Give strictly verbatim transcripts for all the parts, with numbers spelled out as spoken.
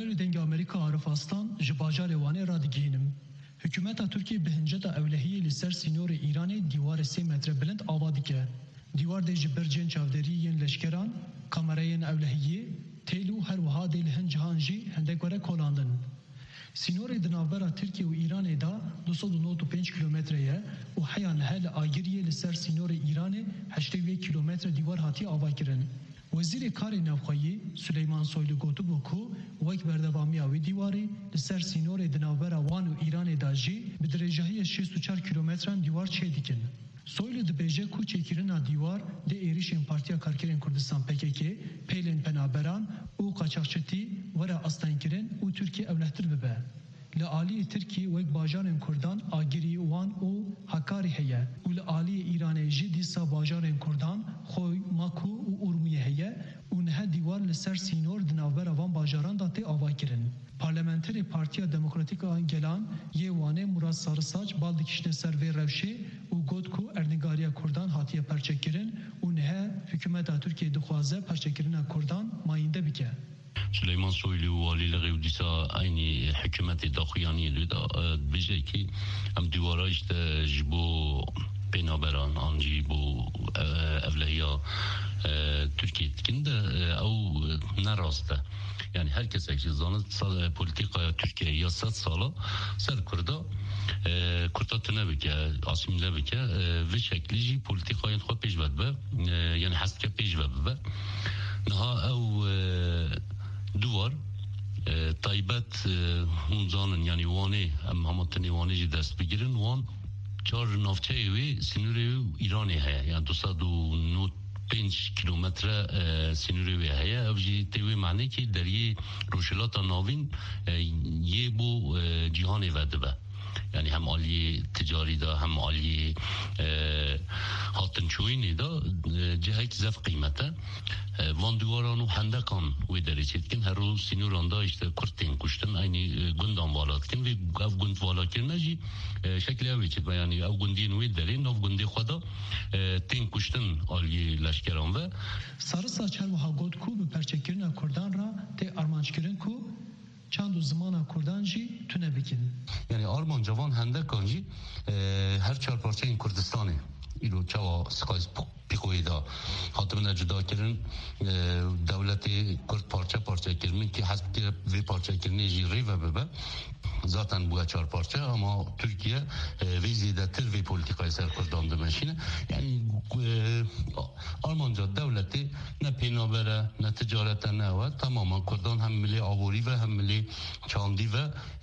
Serê dengê Amerîka Arifastan ji bajarê Wanê radigihînim. Hikûmeta Tirkiye bi hinceta ewlehiyê li ser sînorê Îranê dîwarê sê metre bilind ava dike. Dîwar dê ji bircên çavderî yên leşkeran, kamerayên ewlehiyê, têl û her wiha dê li hin cihan jî hindek were kolandin. Sînorê di navbera Tirkiye û Îranê da du sed û nod û pênc kilometre ye û heya nihe li Agiriyê li ser sînorê Îranê heştê wê kilometre dîwar hatiye avakirin. Wezîrê Karê Navxweyî Süleyman Soylu gotibû ku wek berdewamiya wê dîwarê li ser sînorê di navbera Wan û Îranê da jî bi dirêjehiyê şêst û çar kilometran dîwar çê dikin. Soylu dibêje ku çêkirina dîwar dê êrişên Partiya Karkerên Kurdistan P K K, pêlên penaberan û qaçaxçitî were astenkirin û Tirkiye ewlehtir bibe. Li aliyê Tirkiye wek bajarên Kurdan Agirî, Wan û Hakarî heye û li aliyê Îranê jî dîsa bajarên Kurdan Xoy, Maku û Urmiyê heye û nihe dîwar li ser sînor di navbera van bajaran da tê avakirin. Parlamenterê Partiya Demokratîk a Gelan yê Wanê Murat Sarısaç bal dikişine ser vê rewşê û got ku ernîgariya Kurdan hatiye perçekirin û nihe hikûmeta Tirkiye dixwaze perçekirina Kurdan mayînde bike. Süleyman Soylu valileri u disa aynı hükümeti daxuyaniye da bije ki em divara işte jibo penaberan anji bu evliya Türkiye dikinde o nerasta yani herkes ekşizanı politika Türkiye yasat sala ser kurda kurda tüne bike asimile bike ve şekli ji politikayın xo pejved be yani haske pejved be naha o دوار تایبت اونزانن یعنی وانه هم هماتنی وانه جی دست بگیرن وان چار نافچه وی سینوری ایرانی هیا یعنی دو سد و نود پنج کیلومتر سینوری وی هیا او جی تیوی معنی که در یه روشلات ناوین یه بو جهانی وده به یعنی هم عالی تجاری دا هم عالی هاتنچوینی دا جهک زف قیمته وان دوارانو هندکان وی داری چید کن هر روز سینوران دا اشته کرتین کشتن اینی گندان والات کن وی او گند والا کرنه جی شکلی اوی چید یعنی او گندین وی داری ناف گندی خدا تین کشتن عالی لشکران و سارı saçar و ها گود کو به پرچکرین کردان را تی ارمانچ کرن کو چند و زمان کردان جی تونه بکن یعنی آرمان جوان هنده کن جی هر چهار پارچه این کردستانه ایلو چوا سقایز پیخوی دا حاتمنا جدا کرن دولت کرد پارچه پارچه کرمین که حسب که وی پارچه کرنی جی ریوه ببه ذاتن بویا چهار پارچه اما ترکیه وی زیده تر وی پولیتیکای سر کردان دمشینه یعنی آلمان جا دولتی نه پینابره نه تجارت نه و تماما کردان هم ملی آوری و هم ملی چاندی و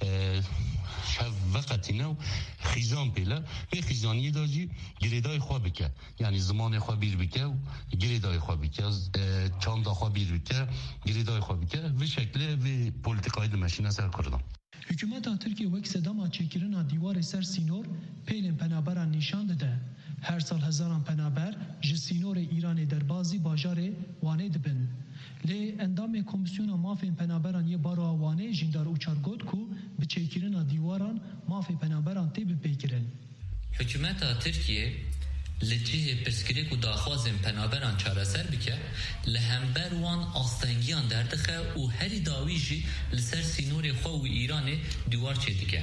شب وقتی نه خیزان پیله به خیزانی داجی گریدای خواه بکه یعنی زمان خواه بیر بکه و گریدای خواه بکه چاندا خواه بیر بکه گریدای خواه بکه و شکل و پولیتیکای دمشینه سر کردان Hükümeta Türkiye vek sedama çekirina divarê ser sînor pêlên penaberan nîşan dide. Her sal hezaran penaber ji sînorê Îranê derbazî bajarê Wanê dibin. Lê endamê komisyona mafên penaberan yê Baroa Wanê jîndar û çargot ku bi çêkirina dîwaran mafê penaberan tê bipêkirin. Hükümeta Türkiye li cihê pirsgirêk û daxwazên penaberan çareser bike li hember wan astengiyan derdixe û herî dawî jî li ser sînorê xwe û Îranê dîwar çêdike.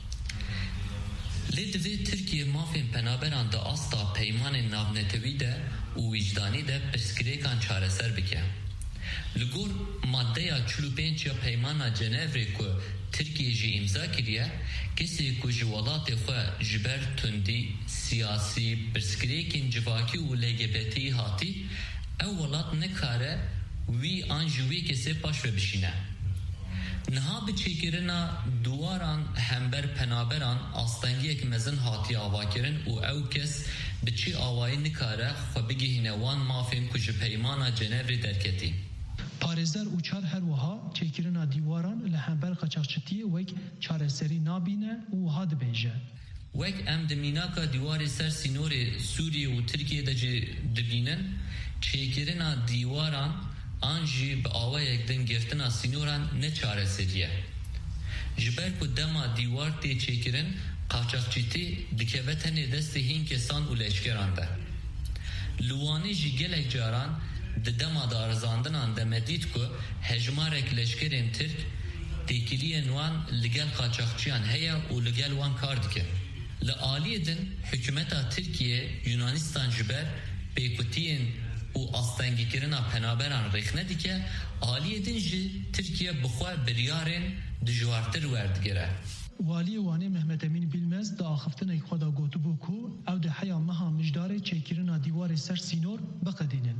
Lê divê Tirkiye mafên penaberan di asta peymanên navnetewî de û vicdanî de pirsgirêkan çareser bike. Li gor maddeya çil û pênc ya peymana Cenevrê ku Tirkiye jî imza kiriye, kesê ku ji welatê xwe ji ber tundî, siyasî, pirsgirêkên civakî û L G B T hatî, ew welat nikare wî an ji wê kesê paş ve bişîne. Niha bi çêkirina duwaran hember penaberan astengiyek mezin hatiye avakirin û ew kes bi çi awayî nikare xwe bigihîne wan mafên ku ji peymana Cenevrê derketî. Parêzer û çar her wiha çêkirina dîwaran li hember qaçaxçitiyê wek çareserî nabîne û wiha dibêje. Wek em di mînaka dîwarê ser sînorê Sûriye û Tirkiye de jî dibînin, çêkirina dîwaran an jî bi awayek din girtina sînoran ne çareseriye. Ji ber ku dema dîwar tê çêkirin, qaçaxçîtî dikeve tenê destê hîn kesan û leşkeran de. Li Wanê jî gelek caran di dema darizandinan demedît ku hejmarek leşkerên Tirk تێکیلیە نوان لەگەڵ قاچاقچیان هەیە و لەگەڵ وان کار دکە. لە ئالیەدن حکومەتا تورکیە یونانیستان ji ber pêkutiyên û astengîkirina penaberan rêxne dike, aliyedin ji Tirkiye bixwe biryarên dijwartir werdigire. Waliyê Wanê Mehmet Emîn Bilmez di axiftinekî xwe de gotibû ku ew di heya meha mijdarê çêkirina dîwarê ser sînor biqedînin.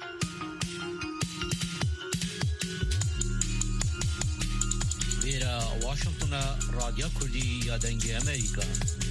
Vêra Washingtona Radya Kurdî ya dengê Amerîka.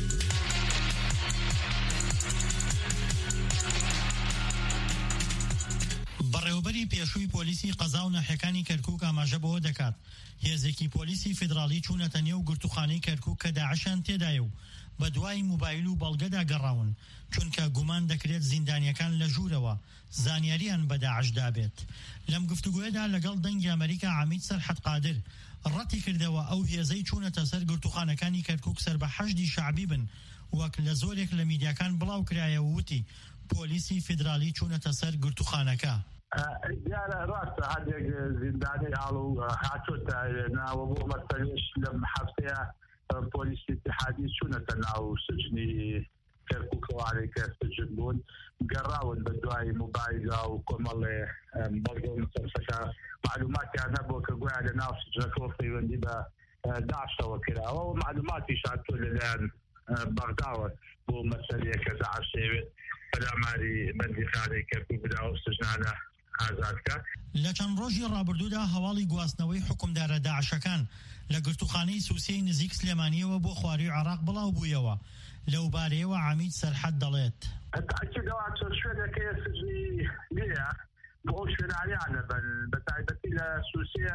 بەڕێوەبەری پێشووی پۆلیسی قەزا و ناحیەکانی کەرکووک ئاماژە بەوە دەکات هێزێکی پۆلیسی فیدراڵی چوونەتە نێو گرتوخانەی کەرکووک کە داعشان تێدایە و بە دوای موبایل و بەڵگەدا گەڕاون چونکە گومان دەکرێت زیندانیەکان لە ژوورەوە زانیاریان بە داعش دابێت. لەم گفتوگوێدا لەگەڵ دەنگی ئەمریکا عەمید سەرحەد قادر ڕەتی کردەوە ئەو هێزەی چوونەتە سەر گرتوخانەکانی کەرکووک سەر بە حەشدی شەعبی بن وەک لە زۆرێک لە میدیاکان بڵاو کرایە و وتی پۆلیسی فیدراڵی چوونەتە سەر گرتوخانەکە. دیارە ڕاستە هەندێک زیندانی هاڵ و هاتوۆتە ناوە بۆ مەسەلەش لەم هەفتەیە پۆلیسی اتحادی چوونەتە ناو سجنی کەرکووکەوانێک کە سجن بوون گەڕاون بە دوای موبایلە و کۆمەڵێ بەڵگە و مسەرسەکە معلوماتیان هەبووە کە گویا لە ناو سجنەکەەوە پەیوەندی بە داعشەوە کراوە و معلوماتیش هاتووە لەلایەن بەغداوە بۆ مەسەلەیە کە داعش دەیەوێت پەلاماری بەندیخانەی کەرکووک بداوە سجنانە ئازادکە. لە چەند ڕۆژی ڕابردوودا هەواڵی گواستنەوەی حکومدارە داعشەکان لە گرتوخانەی سووسەی نزیک سلێمانیەوە بۆ خواروی عێراق بڵاو بوویەوە. لەو بارەیەوە عەمید سەرحەد دەڵێت تاکیدەوە چۆن شوێنەکە سجنی نییە بۆ شوێنانیانە بن بە تایبەتی لە سووسێ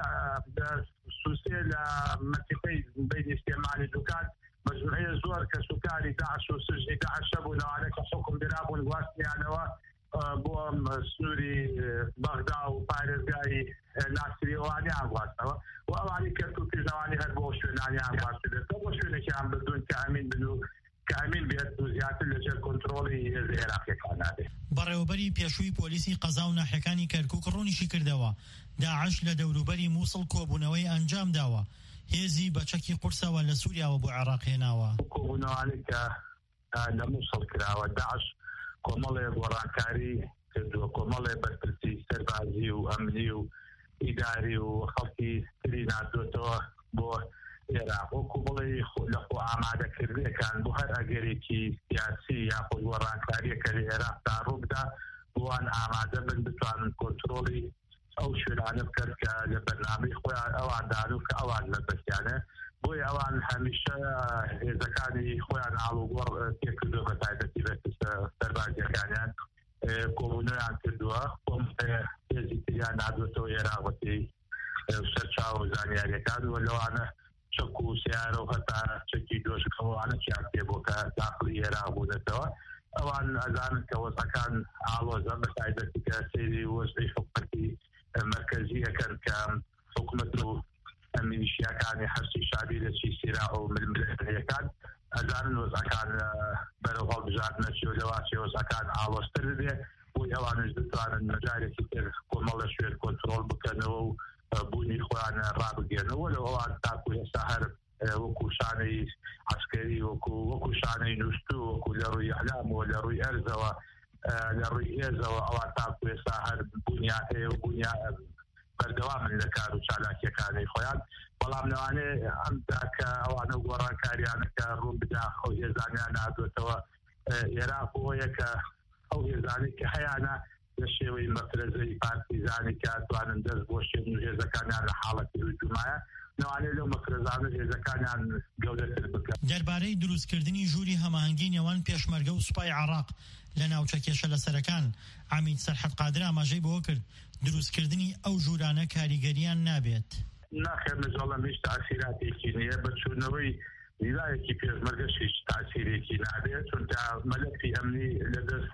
سووسێ لە مەتیقەی بینی سلێمانی دووکان مەجموعەیە زۆر کە سوکاری داعش و سجنی داعشە بوون لەوانەیە کە حکم درابوون گواستنیانەوە بۆ سنووری بەغدا و پارێزگای ناسریەوانیان گواستنەوە و ئەوانی کەرکووکردنەوانی هەر بۆ شوێنانیان گواستێتەوە بۆ شوێنێکیان بدون کە ئەمین بن و کە ئەمین بێت و زیاتر لەژێر کۆنتڕۆڵی هێز عێراقیەکان نابێت. بەڕێوەبەری پێشووی پۆلیسی قەزا و ناحیەکانی کەرکووک ڕوونیشی کردەوە داعش لە دەوروبەری مووسڵ کۆبوونەوەی ئەنجام داوە هێزی بە چەکی قورسەوە لە سووریاوە بۆ عێراق هێناوە. کۆبوونەوانی کە لە مووسڵ کراوە داعش کۆمەڵێ گۆڕانکاری کردووە کۆمەڵێ بەرپرسی سەربازی و ئەمنی و ئیداری و خەڵکی تری نردوێتەوە بۆ عێراق وەکو بڵێ لەخۆ ئامادەکردنەکان بۆ هەر ئەگەرێکی سیاسی یاخۆ گۆڕانکاریەکە لە عێراقدا ڕووبدا بۆوان ئامادە بن بتوانن کۆنتڕۆڵی ئەو شوێنانە بکەن کە لە بەرنامەی خۆیان ئەوان دانوو کە ئەوان لەبەستیانە بۆی ئەوان هەمیشە هێزەکانی خۆیان ئاڵوگۆڕ پێکردووە بە تایبەتی بە سەربازیەکانیان کۆبوونەیان کردووە هێزی تریان نادوێتەوە عێراقەتی سەرچاوە زانیاریەکان وە لەوانە چەک و سیارە و هەتا چەکی دۆشکەوانە چیان پێ بۆ کە داخلی عێراق بوونەتەوە ئەوان ئەزانن کە وەزەکان ئاڵۆزە بە تایبەتی کە سەیری وەزعی حکومەتی مرکزی ئەەکەن کە حکومەت و میلیشیاکانی هەرسی شادی لە چی سیرا و ململەکان ئەزانن وەزەکان بەرەو هەڵبژاردنە چی و لەواچی وەزەکان ئاڵۆزتر بێ بۆی ئەوانش دەتوانن مەجارێکی تر کۆمەڵە شوێن کۆنتڕۆڵ بکەنەوە و بوونی خۆیان ڕابگەنەوە لە ئەوان تاکو ئێستا هەر وەکو شانەی عسکەری وەکو وەکو شانەی نووسوو وەکو لە ڕووی ئەعلام و لە ڕووی ئەرزەوە لە ڕووی هێزەوە ئەوان تاکو ئێستا هەر بوونیا هەیە و بوونیا بەردەوامن لە کار و چالاکیەکانی خۆیان بەڵام لەوانەیە ئەمدا کە ئەوانە گۆڕانکاریانەکە ڕوون بدا ئەو هێزانیان نادوێتەوە عێراق بۆیە کە ئەو هێزانی کە هەیانە لە شێوەی مەفرەزەی پارتیزانی کە توانن دەست بۆ شێن و هێزەکانیان لە حاڵەتی هجوومایە نەوانەیە لەو مەفرەزانە هێزەکانیان گەورەتر بکەن. دەربارەی دروستکردنی ژووری هەماهەنگی نێوان پێشمەرگە و سوپای عێراق لە ناوچە کێشە لەسەرەکان عەمید سەرحەد قادر ئاماژەی بەوە کرد دروستکردنی ئەو ژوورانە کاریگەریان نابێت. ناخێر نەجاڵەم هیچ تاثیراتێکی نییە بەچوونەوەی ویلایەکی پێشمەرگەش هیچ تاثیرێکی نابێت چونکە مەلەفی ئەمنی لەدەست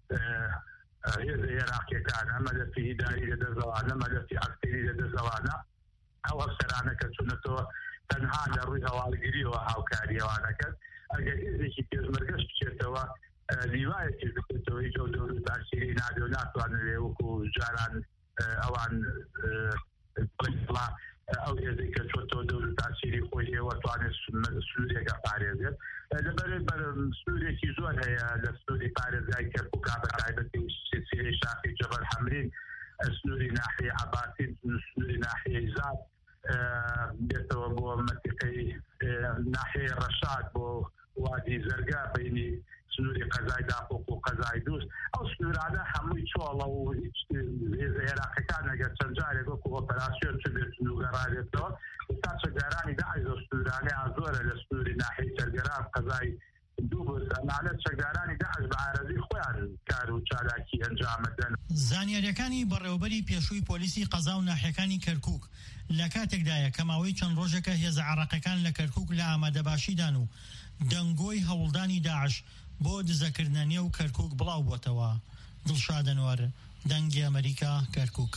هێزە عێراقیەکانە مەلەفی ئیداری لەدەستەوانە مەلەفی عەسکەری لەدەستەوانە ئەو ئەفسەرانە کە چوونەتەوە تەنها لە ڕووی هەواڵگیریەوە هاوکاریەوانەکەن ئەگەر هێزێکی پێشمەرگەش بچێتەوە لیوایەکی بکرێتەوە هیچ ئەو دەور و تاثیری نادێ و ناتوانێت وەکو جاران ئەوان ئەو هێزەی کە چۆتەوە دەور تاسیری خۆی ئێوە توانێت سنوورێکە پارێزێت لەبەرێت بەر سنوورێکی زۆر هەیە لە سنووری پارێزگای کەرکووک بە تایبەتی سلسلەی شاخی جەبەل حەمرین سنووری ناحیە عەباسین سنووری ناحیەی زاد بێتەوە بۆ مەنتیقەی ناحیەی ڕەشاد بۆ وادی زەرگا بینی سنووری قەزای داخۆک و قەزای دووست ئەو سنوورانە هەمووی چۆڵە و هیچ عێراقیەکان ئەگەر چەند جارێک وەکو ئۆپەراسیۆن چ بێت و گەڕارێتەوە ئێستا چەکدارانی داعش ئەو سنوورانەیان زۆرە لە سنووری ناحیەی سەرگەران قەزای دووبستانانە چەکدارانی داعش بە عارەزی خۆیان کار و چالاکی ئەنجامەدەن. زانیاریەکانی بەڕێوەبەری پێشووی پۆلیسی قەزا و ناحیەکانی کەرکووک لە کاتێکدایە کە ماوەی چەند ڕۆژێکە هێزە عێراقیەکان لە کەرکووک لە ئامادەباشیدان و دەنگۆی هەوڵدانی داعش بۆ دزەکردنە نێو کەرکووک بڵاو بووەتەوە. دڵشاد ئەنوەر، دەنگی ئەمریکا، کەرکووک.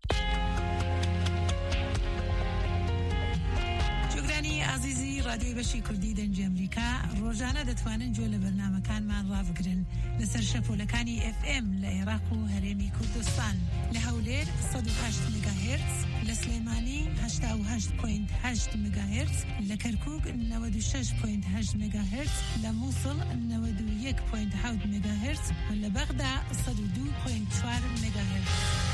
جۆگرانی ئازیزی رادیۆی بەشی کوردی دەنگی ئەمریکا ڕۆژانە دەتوانن گوێ لە بەرنامەکانمان ڕابگرن لەسەر شەپۆلەکانی ئێف ئێم لە عێراق و هەرێمی کوردستان لە هەولێر سەد و هەشت مگاهێرتز، لە سلێمانی هەشتا و هەشت پۆینت هەشت مگاهێرتز، لە کەرکووک نەوەد و شەش پۆینت هەشت مگاهێرتز، لە مووسڵ نەوەد و یەک پۆینت حەوت مگاهێرتز و لە بەغدا سەد و دوو پۆینت چوار مگاهێرتز.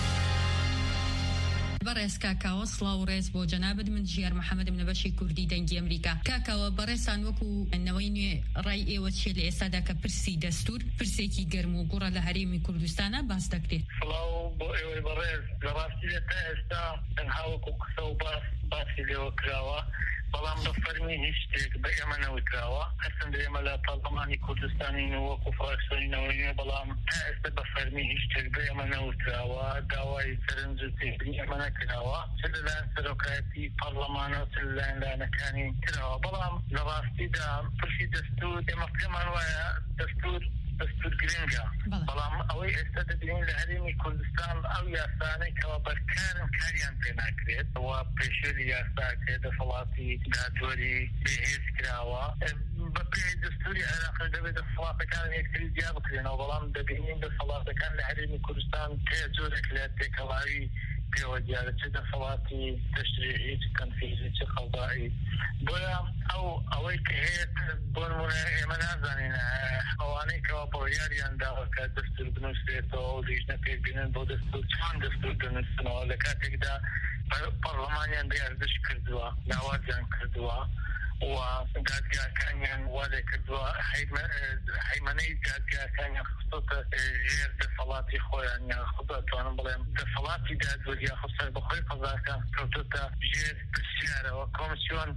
بەڕێز کاکاوە سڵاو و ڕێز بۆ جەنابەت من ژیار محەممەدم لە بەشی کوردی دەنگی ئەمریکا. کاکاوە بەڕێسان وەکو نەوەی نوێ ڕای ئێوە چێ لە ئێستادا کە پرسی دەستور پرسێکی گەرم و گوڕە لە هەرێمی کوردستانە باس دەکرێت؟ سڵاو بۆ ئێوەی بەڕێز لەڕاستی تا ئێستا تەنها وەکو قسە و باس باسی لێوە کراوە بەڵام بە فەرمی هیچ شتێک بە ئێمە نەوتراوە هەرچەندە ئێمە لە پەرلەمانی کوردستانی وەکو فراکسیۆنەوەی نوێ بەڵام تا ئێستا بە فەرمی هیچ شتێک بە ئێمە نەوتراوە داوای سەرنج و تێبینی ئێمە نەکراوە چ لەلایەن سەرۆکایەتی پەرلەمانە و چ لەلایەن لایەنەکانی ترەوە بەڵام لە ڕاستیدا پرسی دەستور ئێمە پێمان وایە دەستور دەستور گرنگە بەڵام ئەوەی ئێستا دەبینین لە هەرێمی کوردستان ئەو یاسانەی کەوا بەرکارن کاریان پێ ناکرێت وە پێشێلی یاساکرێت دەسەڵاتی دادوەری بەهێز کراوە بە پێی دەستوری عێراق دەبێت دەسەڵاتەکان یەکتری جیا بکرێنەوە بەڵام دەبینین دەسەڵاتەکان لە هەرێمی کوردستان پێ جۆرێک لە تێکەڵاوی پێوە دیارە چ دەسەڵاتی تەشریعی چ تەنفیزی چ قەڵدائی بۆیە ئەو ئەوەی کە هەیە بۆ نمونە ئێمە نازانین ئەوانەی کەوا بڕیاریان داوە کە دەستور بنووسێتەوە و لیژنە پێبینن بۆ دەستور چۆن دەستور دەنووسنەوە لە کاتێکدا پەرلەمانیان بێ کردووە لاوازیان کردووە و دادگاکانیان وادە کردووە هەیمەنەی دادگاکانیان خستۆتە ژێر دەسەڵاتی خۆیان یان خود ئەتوانم بڵێم دەسەڵاتی دادوەری یا خستە بەخۆی قەزاکان کەوتۆتە ژێر پرسیارەوە کۆمسیۆن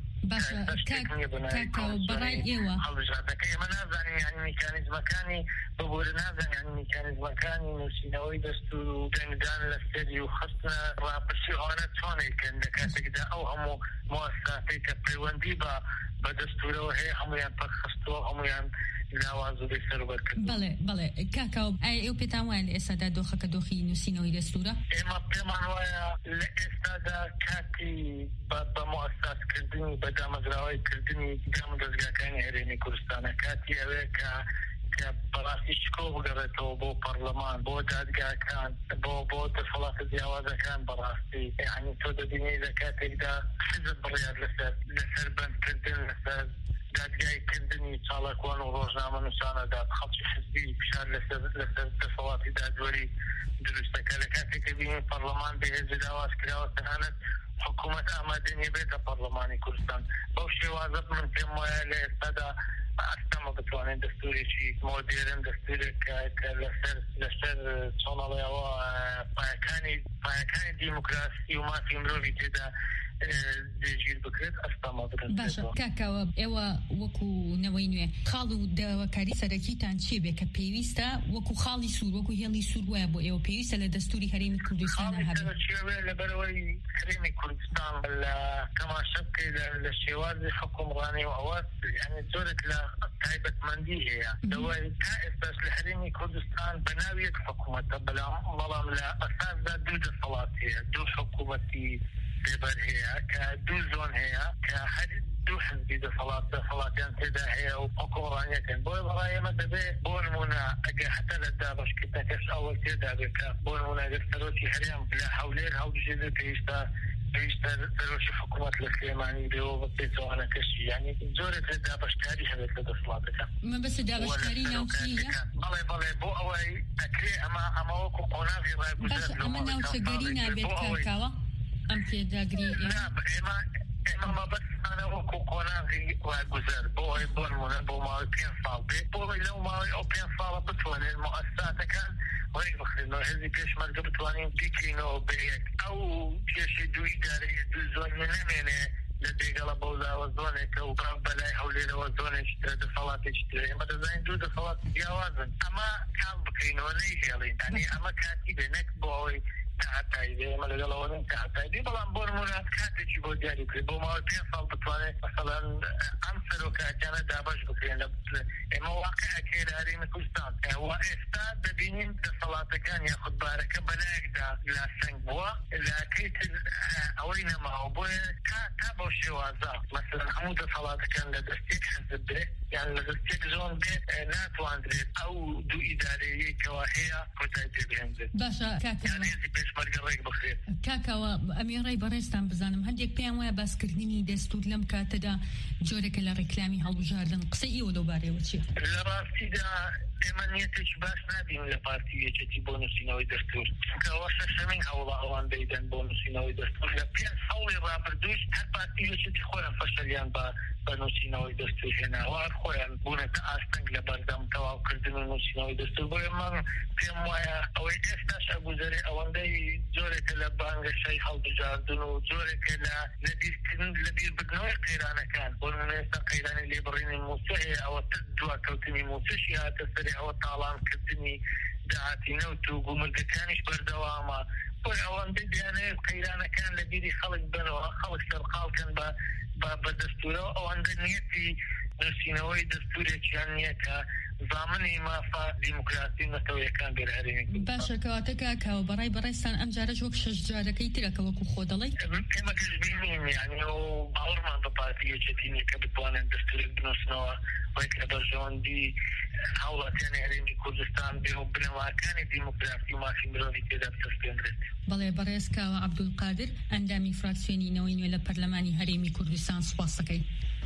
بەڕای ئێوە هەڵبژاردەکە ئێمە نازانین یانی میکانیزمەکانی بەبوورە نازانین یانی میکانیزمەکانی نووسینەوەی دەستور و دەنگدان لەسەری و خستنە ڕاپرسی ئەوانە چۆنێکن لە کاتێکدا ئەو هەموو مؤسساتەی کە پەیوەندی بە بە دەستورەوە هەیە هەمویان پەرخستووە هەمویان لاواز و بێسەروبەر کردووە. بەڵێ بەڵێ کاکاو ئایا ئێوە پێتان وایە لە ئێستادا دۆخەکە دۆخی نووسینەوەی دەستورە؟ ئێمە پێمان وایە لە ئێستادا کاتی بە مؤسساتکردنی بە دامەزراوەی کردنی دام و دەستگاکانی هەرێمی کوردستانە کاتی ئەوەیە کە کە بەڕاستی شکۆ بگەڕێتەوە بۆ پەرلەمان بۆ دادگاکان بۆ بۆ دەسەڵاتە جیاوازەکان بەڕاستی یعنی تۆ دەبینی لە کاتێکدا حزب بڕیار لەسەر لەسەر بەندکردن لەسەر دادگایکردنی چاڵەکوان و ڕۆژنامە نووسانەدا خەڵکی حزبی فشار لەسەر لەسەر دەسەڵاتی دادوەری دروستەکە لە کاتێککە بینی پەرلەمان بەهێز داواز کراوە تەنانەت حکوومەت ئامادە نیە بێتە پەرلەمانی کوردستان بەو شێوازە من پێم وایە لە ئێستادا ئەستەمە بتوانێت دەستورێکی مۆدێرن دەستورێک کە لەسەر لەسەر چۆنەڵێەوە پایەکانی پایەکانی دیموکراسی و مافی مرۆڤی تێدا دێگیر بکرێت ئەستەمە بکرێت. باشە کاکاوە ئێوە وەکو نەوەی نوێ خاڵ و داواکاری سەرەکیتان چیە بێ کە پێویستە وەکو خاڵی سوور وەکو هێڵی سوور وایە بۆ ئێوە پێویستە لە دەستوری هەرێمی کوردستانە هەبێت لەبەرەوەی هەرێمی کوردستان لە تەماشا بکەیت لە شێوازی حکومڕانی و ئەوە یعنی زۆرێک لە تایبەتمەندی هەیە لەوەی تا ئێستاش لە هەرێمی کوردستان بە ناوی یەک حکوومەتە بەڵام لە ئەساسدا دوو دەسەڵات هەیە دوو حکوومەتی سێبەر هەیە کە دوو زۆن هەیە کە هەر دوو حزبی دەسەڵات دەسەڵاتیان تێدا هەیە و حکومڕانیەکەن بۆی بەڵای ئێمە دەبێت بۆ نمونە ئەگەر هەتا لە دابەشکردنەکەش ئەوە تێدا بێت کە بۆ نمونە ئەگەر سەرۆکی هەرێم لە هەولێر هەڵبژێردێت پێویستە بیشتر دروش حکومت لسلیمانی به و بتوانه کشی یعنی زورت دابشکاری هبت لدسلاتك ما بس دابشکاری نوچیه بله بله بو اوی اکری اما اما وکو قناغی رای بس اما نوچگری نبید کاکاوا ام پیداگری نه اما اما ما بس انا وکو قناغی رای گذر بو اوی بون مونه بو ماوی پین سال بید بو اوی لو ماوی او پین سال بتوانه المؤسسات کن وای بخیر هذه پیش مرد بتوانیم دیکینو بیک او پیش دو اداره دو زون نمینه لدیگلا بودا و زونه که او برام بلای حولی و زونه اشتره دفعات اشتره اما دزاین دو دفعات دیوازن اما کام بکینو نیهلی یعنی اما کاتیبه نک بوی تعتایده اما لگلوانین تعتایده بلان برمونات کاتی چی بود جاری کری بو ما پین سال بتوانه مثلا امسر و کاتیانه دابش بکرین اما واقع اکیر هریم کستان و استاد ببینیم دفعات کان یاخد بارکه بلاک دا لسنگ بوا لکیت اوین ما هو بوی تا بوشی وازا مثلا همو دفعات کان لدستیک حزب به يعني لدستيك زون بيت ناتوان دريد أو دو إدارية كواهية كتايتي بهنزل باشا كاكا يعني هذي بيش مرقى ريك بخير كاكا وأميري بريستان بزانم هنديك بيان ويا باسكرديني دستور لم كاتدا جورك لركلامي هالبجاردن قصي ولو باري وشي لراستي دا إيمانيتش باش نابين لبارتية كتي بونسينوي دستور كواشا شمين هولا أوان بيدن بونسينوي دستور لبيان حولي رابردوش هل بارتية كتي خورا فشليان با بنوسينوي دستور هنا وأخوان بونا أستنج لبردم تواو كردن نوسينوي دستور بوي من بيم ويا أو إستاش أبو زري أوان داي زورك لبانغ شي حول بجاردن وزورك لبيرتن لبير بدنوي قيرانا كان بونا نستا قيراني اللي بريني موسيقى أو تدوا كوتني موسيقى تسري أو طالان كردني دعاتي نوتو قومرقا كانش بردواما بوي أوان داي ديانا قيرانا كان لبيري خلق بنو خلق سرقال كان با بدستوره او اندنیتی نسینوی دستوره چیانیه که زامنی ما فا دیموکراسی نتوی کان برهرین باشا كواتكا كاو براي برايستان ام جارج وك شجاركي تلك وكو خودلي كما كجبينين يعني وباور ما ببارتيه جتيني كبتوان دستور بنوسنوا ويك ابرجون دي حولا تاني هريمي كردستان بهم بنوا كان ديموكراسي ما في مروفي كده بتستمر بله بريسكا وعبد القادر اندامي فراكسيوني نوين ولا برلماني هريمي كردستان سپاسكي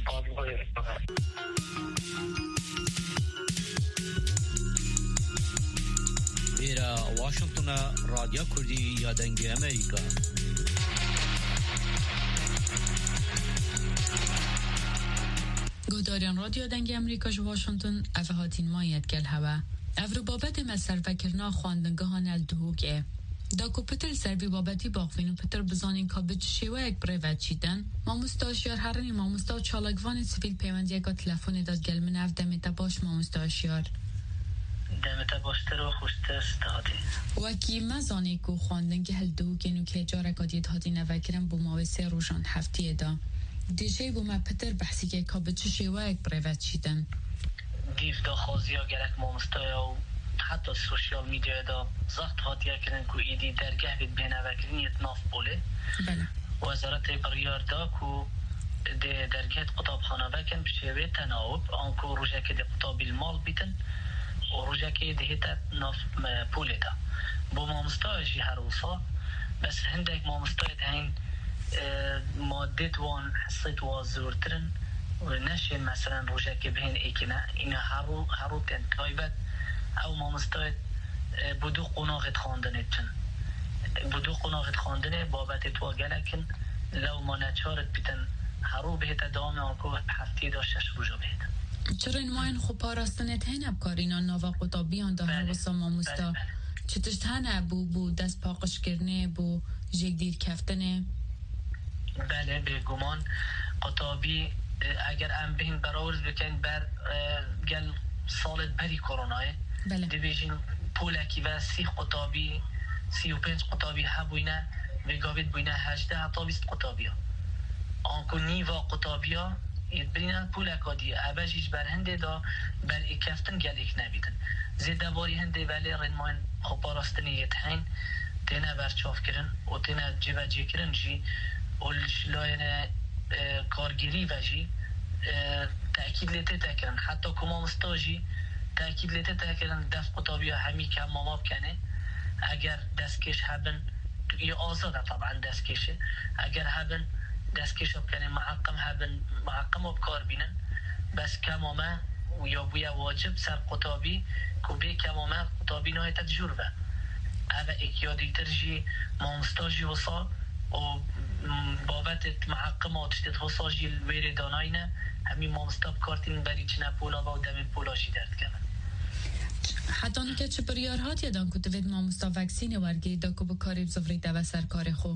إلى واشنطن راديو كردي يادنجي أمريكا گوداران رادیو دنگ امریکا جو واشنطن افهاتین مایت گل هوا افرو بابت مسر وکرنا خواندنگاهان الدهوگه دا کو پتر سروی بابتی باقوین و پتر بزانین که به شیوه یک بریوت چیدن ما مستاشیار هرنی ما مستا چالگوان سیویل پیوندی اگه تلفون داد گل من اف دمیتا باش ما مستاشیار دمیتا باشتر و خوشتر استادی وکی مزانی که خواندنگه الدهوگه نو که جارک آدید هاتی نوکرم با ماوسه روشان هفتی دا دیجی بو ما پتر بحثی که که به چه شیوه یک بریوت چیدن دیف دا خوازی ها گرک ما مستایا و حتی سوشیال میدیا دا زخت هاتیا کرن که ایدی درگه بید بینه وکرین یت ناف بوله بله وزارت بریار دا که ده درگه قطاب خانه وکن بشیوه تناوب آنکو روژه که ده قطاب المال بیتن و روژه که ده هیتا ناف پوله دا بو ما مستایا جی هر وصا بس هندک ما مستایا هین مادت وان حسيت وازورترن ونشي مثلا روجا كبهن ايكنا إن هارو هارو تن تايبت او ما مستعد بدو قناغت خواندنتن بدو قناغت خواندنه بابت تو گلکن لو ما نچارت بیتن هارو بهت دام آنکو هفتی داشتش روجا بهت چرا این ماین خوب پاراستنت هین ابکارینا ناوا قطابیان دا هر وسا ما مستا چتشت هنه بو بو دست پاقش کرنه بو جگ دیر کفتنه بله به گمان قطابی اگر ام بین براورز بکن بر گل سالت بری کرونای بله دیویژن پولکی و سی قطابی سی و پنج قطابی هبوینه و گاوید بوینه هجده حتی بیست قطابی ها آنکو نیوا قطابی ها اید برینه پولکا دیه عبجیج بر هنده دا بر اکفتن گل اک نبیدن زیده باری هنده ولی رنمان خوباراستنی یتحین تینه برچاف کرن و تینه جیوه جی کرن جی ولشلاين كارجيري وجي تأكيد لته تكرن حتى كما مستاجي تأكيد لته تكرن دفع قطابيا همي كم ما بکنه اگر دستکش هبن یه آزاده طبعا دستکشه اگر هبن دستکش بکنه معقم هبن معقم و بکار بینن بس کمامه و یا بویا واجب سر قطابی که بی کمامه قطابی نهای تجربه اوه اکیادی ترجی مامستاجی وصا و بابت معقم و تشتید وصاجی الویر داناینه همین مامستا بکارتین بری چنه پولا و دمی پولاشی درد کنه حتی که چه بریارهات یادان که دوید مامستا وکسین ورگی دا که بکاری بزفریده و سرکار خو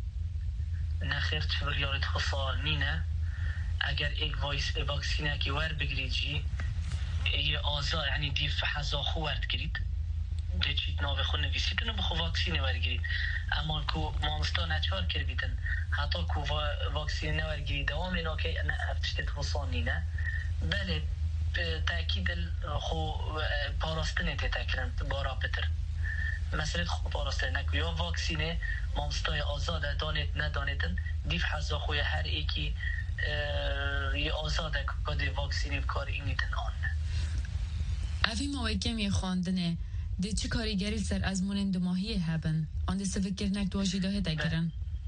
نخیر چه بریارت خصا نینه اگر ایک وایس واکسینه که ور بگیرید جی یه آزار یعنی دیف حزا خو ورد گرید بچید ناوه خو نویسید اونو بخو واکسینه ور گرید اما که مامستا نچار کر بیدن حتی که واکسینه نور گرید دوام اینا که نه افتشتید خصا نینه بله تأکید خو پاراستنه تتکرن بارا پتر مثلا خو پاراستنه نکو یا واکسینه مامستای آزاده دانت ندانتن دیف حزا خوی هر ایکی یه آزاده که واکسینی بکار اینیتن آن اوی موقعی می خواندنه ده چه کاریگری سر از مونن دو ماهی هبن آن ده سفکر نک دواجی داهه دگرن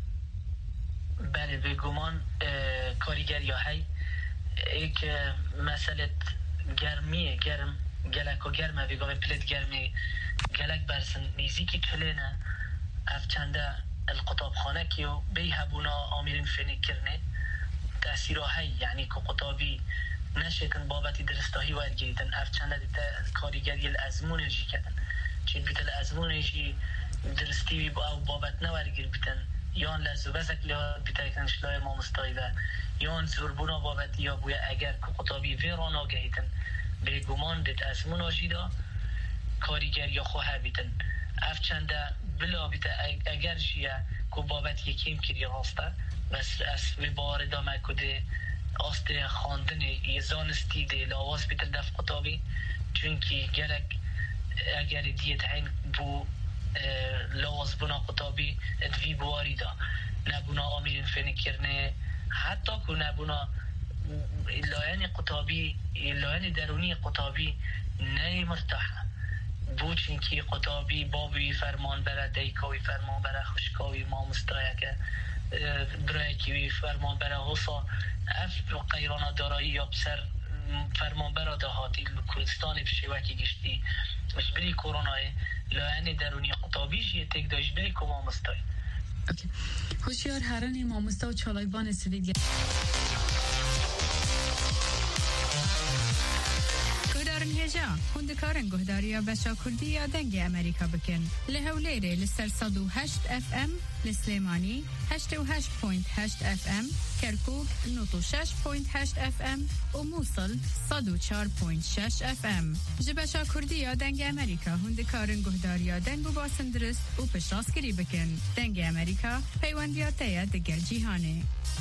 بله به گمان کاریگری های ایک مسئله گرمیه گرم گلک و گرمه بگم پلت گرمی گلک برسن نیزیکی کلینه افچنده القطاب خانه کیو بی هبونا آمیرین فنی کرنه تأثیرهایی یعنی که قطابی نشکن بابتی درستاهی باید گریدن افچنده دیتا کاریگری الازمونجی کردن چه بیتا الازمونجی درستی او بابت نوار گیر بیتن یان لزوبزک لها بیتا کنشلای مامستایی و یان زربونا بابتی یا بویا اگر که قطابی ویران آگهیتن به گمان دیت ازمون آجی دا کاریگری خواه بیتن افچنده بلا بیتا اگر جیه که بابت یکیم کری راسته بس از وی باردا مکده آست خواندن یه زانستی ده لاواز بیتر دف قطابی چونکی گلک اگر دیت هین بو لاواز بنا قطابی ادوی بواری دا نبونا آمیرین فنی کرنه حتی که نبونا لاین قطابی لاین درونی قطابی نه مرتاحه بو چونکی قطابی بابی فرمان بره دیکاوی فرمان بره خوشکاوی ما مستایه که برای که فرمان بره غصا اف قیران دارایی یا بسر فرمان بره دهاتی کردستان بشیوکی گشتی جبری کرونای لاین درونی قطابی جیه تک دا جبری که ما مستای هوشیار هرانی ما مستا و چالایبان سوید هجا هندکارن گهداریا بشا کردی یا دنگ امریکا بکن لهولیره لسر صد و هشت اف ام لسلیمانی هشت و هشت پوینت هشت اف ام کرکوک نوت و شش پوینت هشت اف ام و موصل صد و چار پوینت شش اف ام جبشا کردی یا دنگ امریکا هندکارن گهداریا دنگ و باسن درست و پشتاسکری بکن دنگ امریکا پیوندیاتیا دگر جیهانه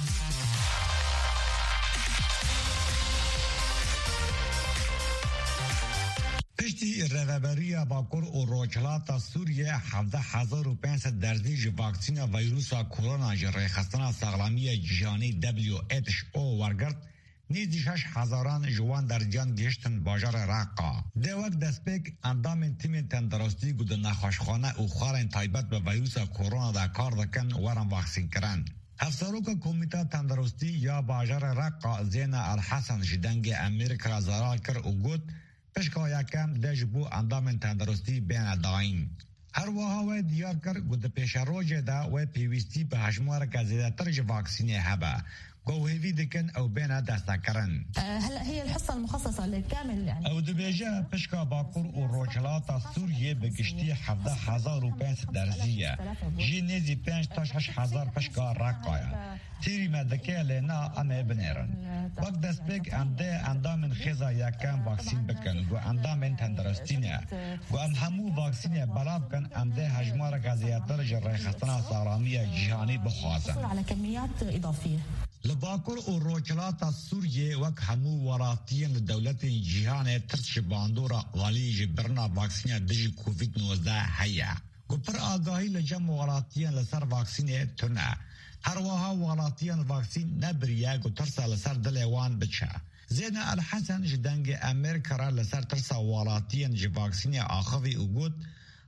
پشتی رهبری باکور و روچلات سوریه هفده هزار و پانصد درزی واکسین ویروس کرونا جری خستنا ساغلامی جهانی دبلیو اچ او ورگرد نیزی شش هزاران جوان در جان گشتن باجار راقا دوک دسپیک اندام تیم تندرستی گود نخوشخانه و خوارن تایبت به ویروس کرونا دا کار دکن ورم واکسین کرن افسروک کمیته تندرستی یا باجار راقا زین الحسن جدنگ امریکا زارا کر و گود پشکا یکم دجبو اندام تندرستی بین داین هر وها و دیار کر گود پیش روج دا و پیوستی به هشمار که زیده ترج واکسینه هبه قوهيفي دكن او بين دستكرن هلا هي الحصه المخصصه للكامل يعني او دبيجا بشكا باكور وروشلات سوريا بقشتي حفظه هزار وبنس درزيه جي نزي بنش تاش هزار بشكا راقايا تيري مدكه لنا انا بنيرن وقت دسبك عنده اندام خزا يكان فاكسين بكن و اندام تندرستينه و ام همو فاكسين بلاب كان عنده هجمار غزياتر جرى خطنا صاراميه جهاني بخاصه على كميات اضافيه لباکر و روچلات سوریه وک همو وراتین لدولت جهان ترش باندورا والی جبرنا واکسین دجی کووید نوزده هیا گپر آگاهی لجم وراتین لسر واکسین تنه هر وها وراتین واکسین نبریه گو ترسا لسر دلیوان بچه زین الحسن جدنگ امریکا را لسر ترسا وراتین جی واکسین آخوی او گود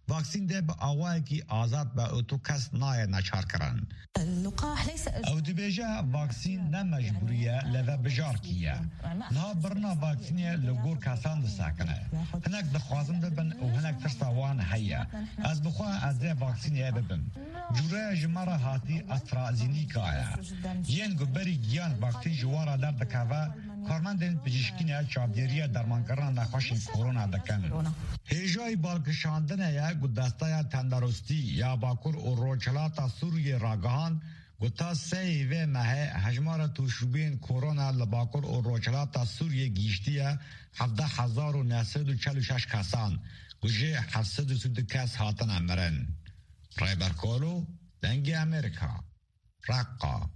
واکسین ده به آوایی که آزاد به اتو کس نای نچار کرن اللقاح ليس او دبیجه واکسین نه مجبوریه لذا بجار کیه لا برنا واکسینیه لگور کسان ده ساکنه هنک دخوازم ببن و هنک ترساوان هیا از بخواه از ده واکسینیه ببن جوره جماره هاتی استرازینیکایا ین گبری گیان واکسین جوارا در دکاوه کارمندین پزشکینه چاودیریه درمانکران نخوشی کرونا دکن هیجای بالکشاندنه یا گدستای تندرستی یا باکور و روچلاتا سوریه راگهان گتا سی و مه هجمار توشوبین کرونا لباکور و روچلاتا سوریه گیشتیه هفده هزار و نهصد و چل و شش کسان گوشه هفتصد و سود کس هاتن امرن رایبرکولو دنگ امریکا رقا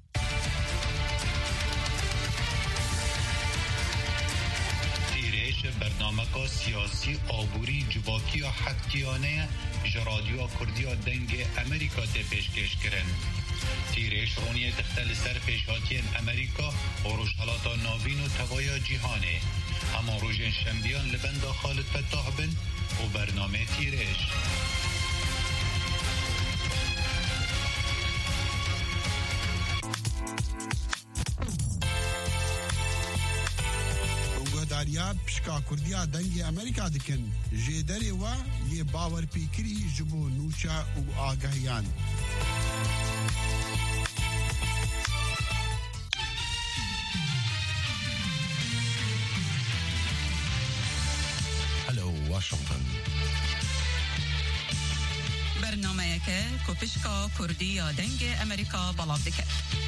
برنامه کا سیاسی آبوری جواکی و حدکیانه جرادیو کردیا دنگ امریکا ده پیشکش کرن تیرش رونی دختل سر پیشاتین امریکا و روشحالاتا ناوین و توایا جیهانه اما روژن شنبیان لبند خالد فتاح بن و برنامه تیرش داریا پشکا کردیا دنگ امریکا دکن جدری و یه باور پیکری جبو نوچا و آگاهیان هلو واشنطن برنامه که کپشکا کردیا دنگ امریکا بلاب دکن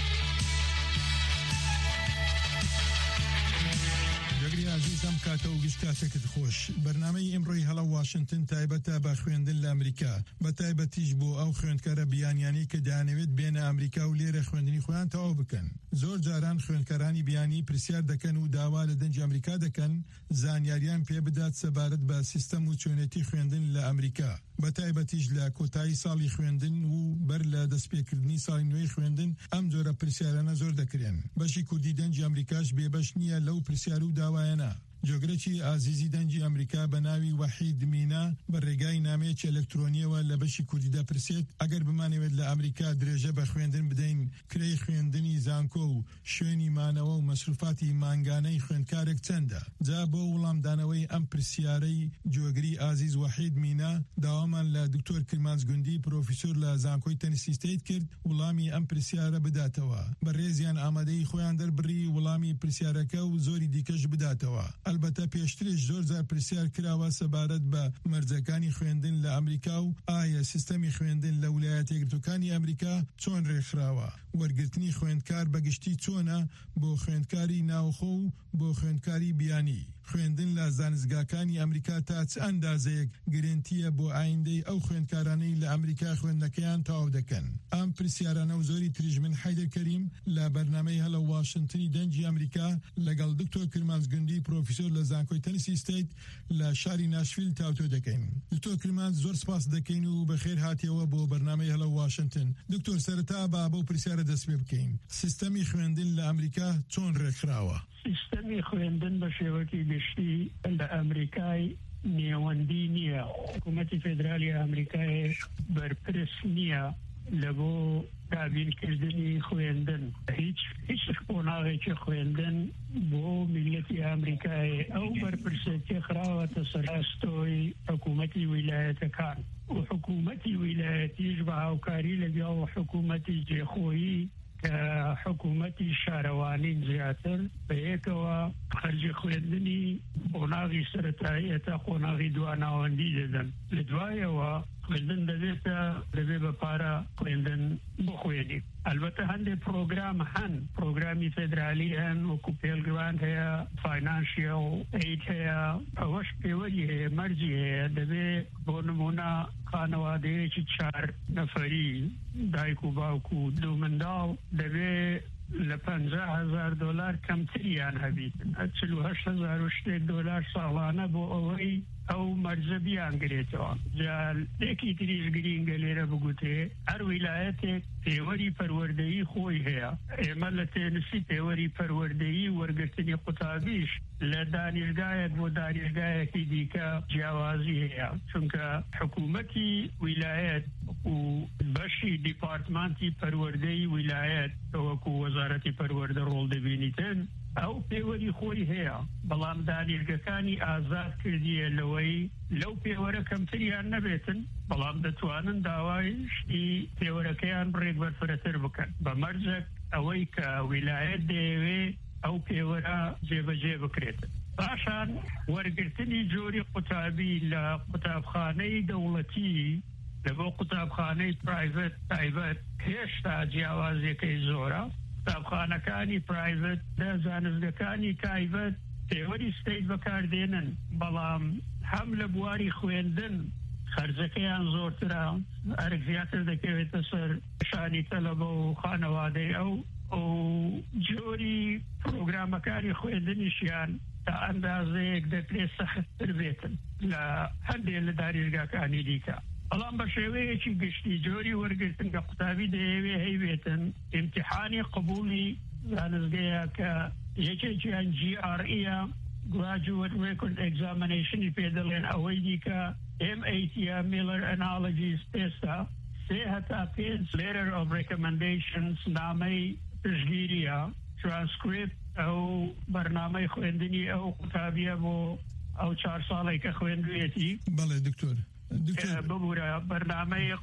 عزیزم کاتە و گشتاتێکت خۆش بەرنامەی ئەمڕۆی هەڵە واشنگتن تایبەتە بە خوێندن لە ئەمریکا بە تایبەتیش بۆ ئەو خوێندکارە بیانیانی کە دەیانەوێت بێنە ئەمریکا و لێرە خوێندنی خۆیان تەواو بکەن زۆر جاران خوێندکارانی بیانی پرسیار دەکەن و داوا لە دەنج ئەمریکا دەکەن زانیاریان پێ بدات سەبارەت بە سیستەم و چۆنێتی خوێندن لە ئەمریکا بە تایبەتیش لە کۆتایی ساڵی خوێندن و بەر لە دەستپێکردنی ساڵی نوێی خوێندن ئەم جۆرە پرسیارانە زۆر دەکرێن بەشی کوردی دەنج ئەمریکاش بێبەش نییە لەو پرسیار و داوایانە جۆگرەکی ئازیزی دەنجی ئەمریکا بە ناوی وەحید مینا بە ڕێگای نامەیەکی ئەلکترۆنیەوە لە بەشی کوردی دەپرسێت ئەگەر بمانەوێت لە ئەمریکا درێژە بە خوێندن بدەین کرەی خوێندنی زانکۆ و شوێنی مانەوە و مەسروفاتی مانگانەی خوێندکارێک چەندە جا بۆ وڵامدانەوەی ئەم پرسیارەی جۆگری ئازیز وەحید مینا داوامان لە دکتۆر کرمانز گوندی پرۆفیسۆر لە زانکۆی تەنیسی ستەیت کرد وڵامی ئەم پرسیارە بداتەوە بە ڕێزیان ئامادەی خۆیان دەربڕی وڵامی پرسیارەکە و زۆری دیکەش بداتەوە البته پێشترش زۆر جار پرسیار کراوە سەبارەت بە مەرجەکانی خوێندن لە ئەمریکا و ئایا سیستەمی خوێندن لە ویلایەتە یەکگرتووەکانی ئەمریکا چۆن ڕێکخراوە وەرگرتنی خوێندکار بەگشتی چۆنە بۆ خوێندکاری ناوخۆ و بۆ خوێندکاری بیانی خوێندن لە زانستگاکانی ئەمریکا تا چ ئەندازەیەک گرنتیە بۆ ئایندەی ئەو خوێندکارانەی لە ئەمریکا خوێندنەکەیان تەواو دەکەن ئەم پرسیارانە و زۆری تریش من حەیدەر کەریم لە بەرنامەی هەلە واشنگتنی دەنجی ئەمریکا لەگەڵ دکتۆر کرمانز گوندی پرۆفیسۆر لە زانکۆی تەنیسی ستەیت لە شاری ناشڤیل تاوتۆ دەکەین دکتۆر کرمانز زۆر سپاس دەکەین و بەخێر هاتیەوە بۆ بەرنامەی هەلە واشنگتن دکتۆر سەرەتا با بەو پرسیارە دەست پێ بکەین سیستەمی خوێندن لە ئەمریکا چۆن ڕێکخراوە سیستەمی خوێندن بە شێوەکی گشتی لە ئەمریکای نێوەندی نییە حکوومەتی فێدرالی ئەمریکای بەرپرس نییە لە بۆ دابینکردنی خوێندن هیچ هیچ قۆناغێکی خوێندن بۆ میلەتی ئەمریکای ئەو بەرپرسێتی خراوەتە سەرهەستۆی حکوومەتی ویلایەتەکان و حکوومەتی ویلایەتیش بە هاوکاری لەگەڵ حکوومەتی جێخۆیی حکوومەتی شارەوانین زیاتر بەیەکەوە خەرجی خوێندنی قۆناغی سەرەتایی تا قۆناغی دواناوەندی دەدەن لە دوایەوە خوێندن دەبێتە دەبێت بە پارە خوێندن بخوێنی البته هەندێک پرۆگرام هەن پرۆگرامی فێدرالی هەن وەکو پێلگوان هەیە فاینانشیەل ئەید هەیە ئەوەش پێوەری هەیە مەرجی هەیە دەبێت بۆ نمونە خانەوادەیەکی چار نەفەری دایک و باوک و دوو منداڵ دەبێت لە پەنجا هەزار دۆلار کەمتریان هەبیت چل و هەشت هەزار و شتێک دۆلار ساڵانە بۆ ئەوەی او مرزبي انګریتو جال دکی تریش ګرینګ لره بګوته هر ولایت تیوري پروردهی خوی هيا عملت نسی تیوري پروردهی ورګتنی قطابیش لدانشگاه و دانشگاه کی دیکا جوازی هيا چونکه حکومتی ولایت و بشی دیپارتمنتی پروردهی ولایت او کو وزارتی پرورده رول دبینیتن او پیوری خوی هيا بلام دانشگاهانی آزاد کردیه لوی لو پیوره کمتریان نبیتن بلام دتوانن داوای شتی پیورکیان برید برفرتر بکن بمرزک اوی که ولایت دیوی او پیورا جیب جیب کریتن باشان ورگرتنی جوری قطابی لقطابخانه دولتی لبو قطابخانه پرایوت تایبت هشتا جیاوازی که زورا قطابخانەکانی پرایڤەت دا زانستگەکانی تایبەت تێوەری ستەیت بەکاردێنن بەڵام هەم لە بواری خوێندن خەرجەکەیان زۆرترە ئەرک زیاتر دەکەوێتە سەر شانی تەلەبە و خانەوادەی ئەو ئەو جۆری پرۆگرامەکانی خوێندنیشیان تا ئەندازەیەک دەکرێت سەختتر بێتن لە هەندێک لە دانیشگاکانی دیکە بەڵام بە شێوەیەکی گشتی جۆری وەرگرتن کە قوتابی دەیەوێ هەیبێتن ئیمتیحانی قبولی زانستگەیە کە یەکێکیان جی ئار ئیە Graduate Record Examination پێ دەڵێن ئەوەی دیکە ئێم ئەی تی Miller Analogies تێستە سێ هەتا پێنج Letter of Recommendations نامەی پشتگیریە Transcript ئەو بەرنامەی خوێندنی ئەو قوتابیە بۆ ئەو چار ساڵێک کە خوێندوێتی بەڵێ دکتۆر ببوورە بەرنامەی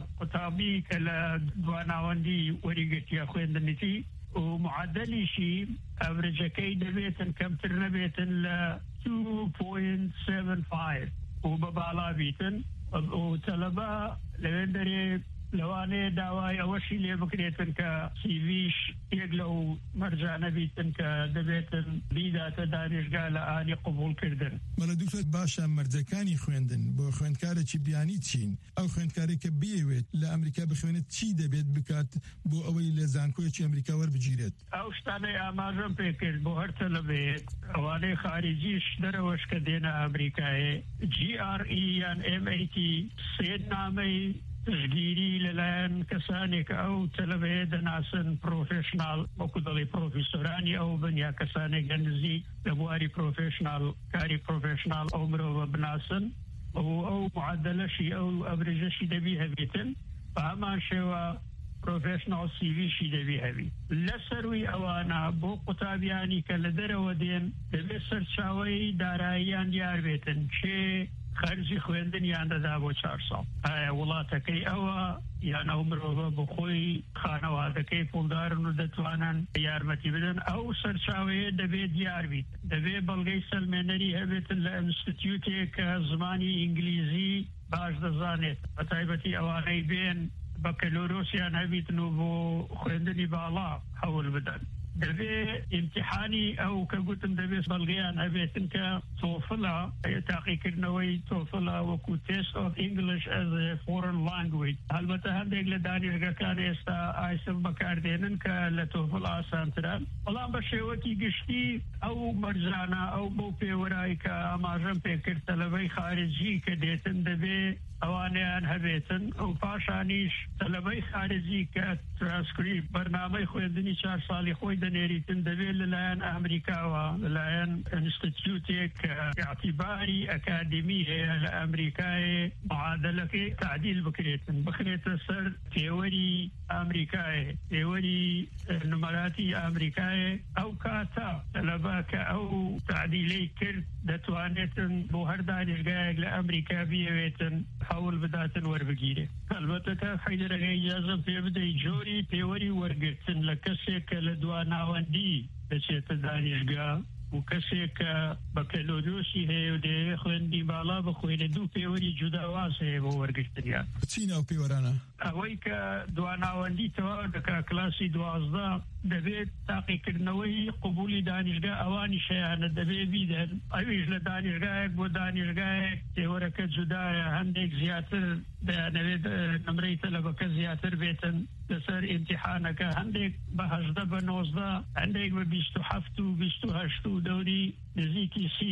قوتابی کە لە دواناوەندی وەریگرتیە خوێندنیتی و معدلیشی ئەڤرێجەکەی دەبێتن کەمتر نەبێتن لە two point seven five و بە باڵا بیتن و تەلەبە لەوێ دەرێ لەوانەیە داوای ئەوەشی لێ بکرێتن کە سیڤیش یەک لەو مەرجانە بیتن کە دەبێتن بیداتە دانیشگا لە ئانی قبولکردن. بەڵێ دوکتۆر باشە مەرجەکانی خوێندن بۆ خوێندکارێکی بیانی چین ئەو خوێندکارێکە بێوێت لە ئەمریکا بخوێنێت چی دەبێت بکات بۆ ئەوەی لە زانکۆیەکی ئەمریکا وەربگیرێت؟ ئەو شتانەی ئاماژەم پێ کرد بۆ هەر تەلەبێت ئەوانەی خارجیش دەرەوەش کە دێنە ئەمریکایە جی ئار ئی یان ئێم ئەی تی سێ نامەی تشگیری لەلایەن کەسانێک ئەو تەلەبەیە دەناسن پرۆفێشنال وەکو دەڵێ پرۆفیسۆرانی ئەو بن یا کەسانێک گەنزی لە بواری پرۆفێشنال کاری پرۆفێشنال ئەو مرۆڤە بناسن ئەو ئەو معدلەشی ئەو ئەڤرێژەشی دەبی هەبێتن بە هەمان شێوە پرۆفێشنال سیڤیشی دەبی هەبی لەسەروی ئەوانە بۆ قوتابیانی کە لە دەرەوە دێن دەبێت سەرچاوەی داراییان دیار بێتن چێ خەرجی خوێندنیان دەدا بۆ چار ساڵ ئایا وڵاتەکەی ئەوە یان ئەو مرۆڤە بۆ خۆی خانەوادەکەی پوڵدارن و دەتوانن یارمەتی بدەن ئەو سەرچاوەیە دەبێت دیار بیت دەبێت بەڵگەی سەلمێنەری هەبێتن لە ئینستیتیوتێک کە زمانی ئینگلیزی باش دەزانێت بە تایبەتی ئەوانەی بێن بەکەلۆرۆسیان هەبیتن و بۆ خوێندنی باڵا هەوڵ بدەن دەبێ ئیمتیحانی ئەو کە گوتم دەبێت بەڵگەیان هەبێتن کە تۆفڵە تاقیکردنەوەی تۆفڵە وەکو تست of English as a foreign language هەلبەتە هەندێک لە دانیشگاکان ئێستا ئایسم بەکاردێنن کە لە تۆفڵ ئاسانترن بەڵام بە شێوەکی گشتی ئەو مەرجانە ئەو بۆ پێوەرایی کە ئاماژەم پێکرد تەلەبەی خارجی کە دێتن دەبێ ئەوانیان هەبێتن ئەو پاشانیش تەلەبەی خارجی کە ترانسکریپت بەرنامەی خوێندنی چار ساڵی خۆی دەنێریتن دەبێت لەلایەن ئەمریکاوە لەلایەن ئینستیتیوتێک کە اعتیباری ئەکادمی هەیە لە ئەمریکایە معادلەکەی تعدیل بکرێتن بخرێتە سەر تێوەری ئەمریکایە تێوەری نمەراتی ئەمریکایە ئەو کاتە تەلەبە کە ئەو تعدیلەی کرد دەتوانێتن بۆ هەر دانیشگایەک لە ئەمریکا بیەوێتن هەوڵ بداتن وەربگیرێ ئەلبەتە تا حەیدەرەکەی ئیجازە پێ بدەی جۆری پێوەری وەرگرتن لە کەسێک کە لە دواناوەندی دەچێتە دانیشگا و کەسێک کە بەکەلۆدۆسی هەیە و دەیەوێت خوێندی باڵا بخوێنێ دوو پێوەری جوداواز هەیە بۆ وەرگرتنیان چی ناو پێوەرانە؟ ئەوەی کە دواناوەندی تەواو دەکا کلاسی دوازدە دەبێت تاقیکردنەوەی قبولی دانیشگا ئەوانی شەیانە دەبێت بیدەن ئەویش لە دانیشگایەک بۆ دانیشگایەک تێوەرەکە جودایە هەندێک زیاتر دەیانەوێت نمرەی تەلەبەکە زیاتر بێتن لەسەر ئیمتیحانەکە هەندێک بە هەژدە بە نۆزدە هەندێک بە بیست و هەفت و بیست و هەشت و دەوری نزیکی سیش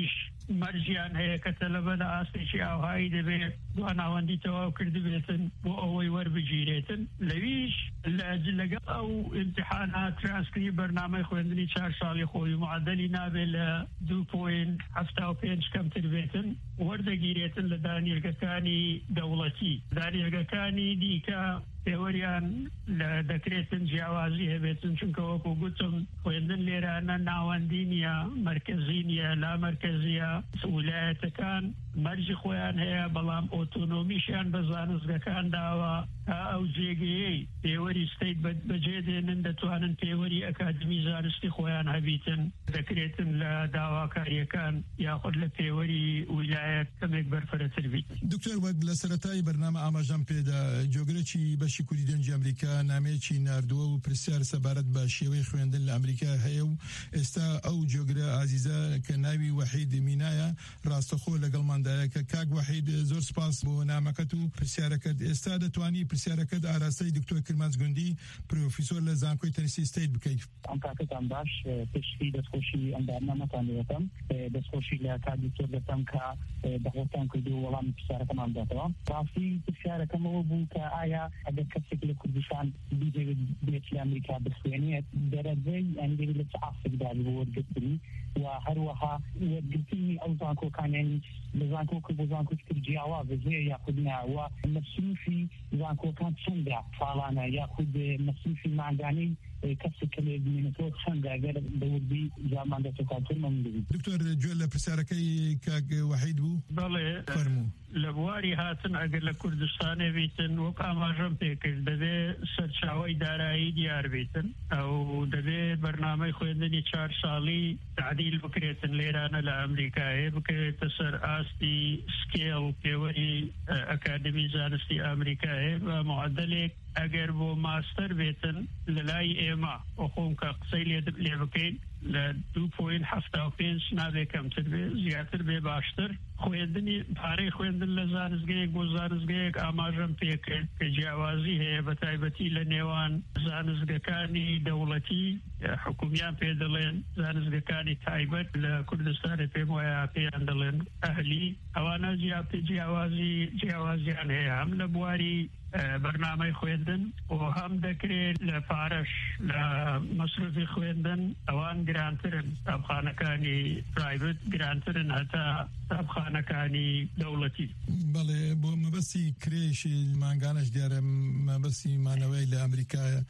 مەرجیان هەیە کە تەلەبە لە ئاستێکی ئاوهایی دەبێت دواناوەندی تەواو کردبێتن بۆ ئەوەی وەربگیرێتن لەویش لەگەڵ ئەو ئیمتیحانات ترانسکری بەرنامەی خوێندنی چوار ساڵی خۆی معدەلی نابێت لە دوو پۆین هەفتا و پێنج کەمتر بێتن وەردەگیرێتن لە دانیرگەکانی دەوڵەتی دانیرگەکانی دیکە پێوەریان لە دەکرێتن جیاوازی هەبێتن چونکە وەکو گوتم خوێندن لێرانە ناوەندی نیە مەرکەزی نیە لا مەرکەزیە ویلایەتەکان مەرجی خۆیان هەیە بەڵام ئۆتۆنۆمیشیان بە زانستگەکان داوە تا ئەو جێگەیەی پێوەری ستەیت بەجێ دێنن دەتوانن پێوەری ئەکادمی زانستی خۆیان هەبیتن دەکرێتن لە داواکاریەکان یاخود لە پێوەری ویلایەت کەمێک بەرفەرەتر بیت. دکتۆر وەک لە سەرەتای بەرنامە ئاماژەم پێدا جۆگرەکی بەشی کوردی دەنگی ئەمریکا نامەیەکی ناردووە و پرسیار سەبارەت بە شێوەی خوێندن لە ئەمریکا هەیە و ئێستا ئەو جۆگرە ئازیزە کە ناوی وەحید مینایە ڕاستەخۆ لەگەڵماندایە کە کاک وەحید زۆر سپاس بۆ نامەکەت و پرسیارەکەت ئێستا دەتوانی پرسیارەکەت ئاراستەی دکتۆر کرمانج گوندی پرۆفیسۆر لە زانکۆی تەنیسی ستەیت بکەیت. ئەم کاکەتان باش پشتی دەستخۆشی ئەم بەرنامەتان دەوێتم دەستخۆشی لە کاک دکتۆر دەتەم کە دەخۆتان کردو و وەڵامی پرسیارەکەمان داتەوە. ڕاستی پرسیارەکەمەوە بوو کە ئایا ئەگەر کەسێک لە کوردستان بێت بێت لە ئەمریکا بخوێنێت دەرەجەی ئەنی دەبێت لە چ ئافرێکدا بۆ وەرگرتنی و هەروەها وەرگرتنی ئەو زانکۆکانیانی لە زانکۆکە بۆ زانکۆکتر جیاوازە زێ یاخود ناوە مەسروفی زانکۆکان چەندە ساڵانە یاخود مەسروفی ماندانەی کەسێک کە لێ بمێنێتەوە چەندە ئەگەر بەوردی زامان دەتۆکاتر مەمندبی. دکتۆر گوێ لە پرسیارەکەی کاک وەحید بوو؟ بەڵێ فەرموو. لە بواری هاتن ئەگەر لە کوردستانێ بیتن وەک ئاماژەم پێکرد دەبێت سەرچاوەی دارایی دیار بیتن ئەو دەبێت بەرنامەی خوێندنی چوار ساڵی تعدیل بکرێتن لێرانە لە ئەمریکایە بکرێتە سەر ئاستی سکێڵ پێوەری ئەکادمی زانستی ئەمریکایە بە معدەلێک ئەگەر بۆ ماستەر بێتن لە لای ئێمە ئۆخۆم کە قسەی لێ بکەین لە دوو پۆین هەفتا و پێنج نابێ کەمتر بێ زیاتر بێ باشتر خوێندنی پارەی خوێندن لە زانستگەیەک بۆ زانستگەیەک ئاماژەم پێکرد کە جیاوازی هەیە بە تایبەتی لە نێوان زانستگەکانی دەوڵەتی حکومیان پێ دەڵێن زانستگەکانی تایبەت لە کوردستانی پێم وایە پێیان دەڵێن ئەهلی ئەوانە جیاوازی جیاوازیان هەیە هەم لە بواری بەرنامەی خوێندن و هەم دەکرێت لە پارەش لە مەسروفی خوێندن ئەوان گرانترن قوتابخانەکانی پرایڤەت گرانترن هەتا قوتابخانەکانی دەوڵەتی. بەڵێ بۆ مەبەستی کرێشی مانگانەش دیارە مەبەستی مانەوەی لە ئەمریکایە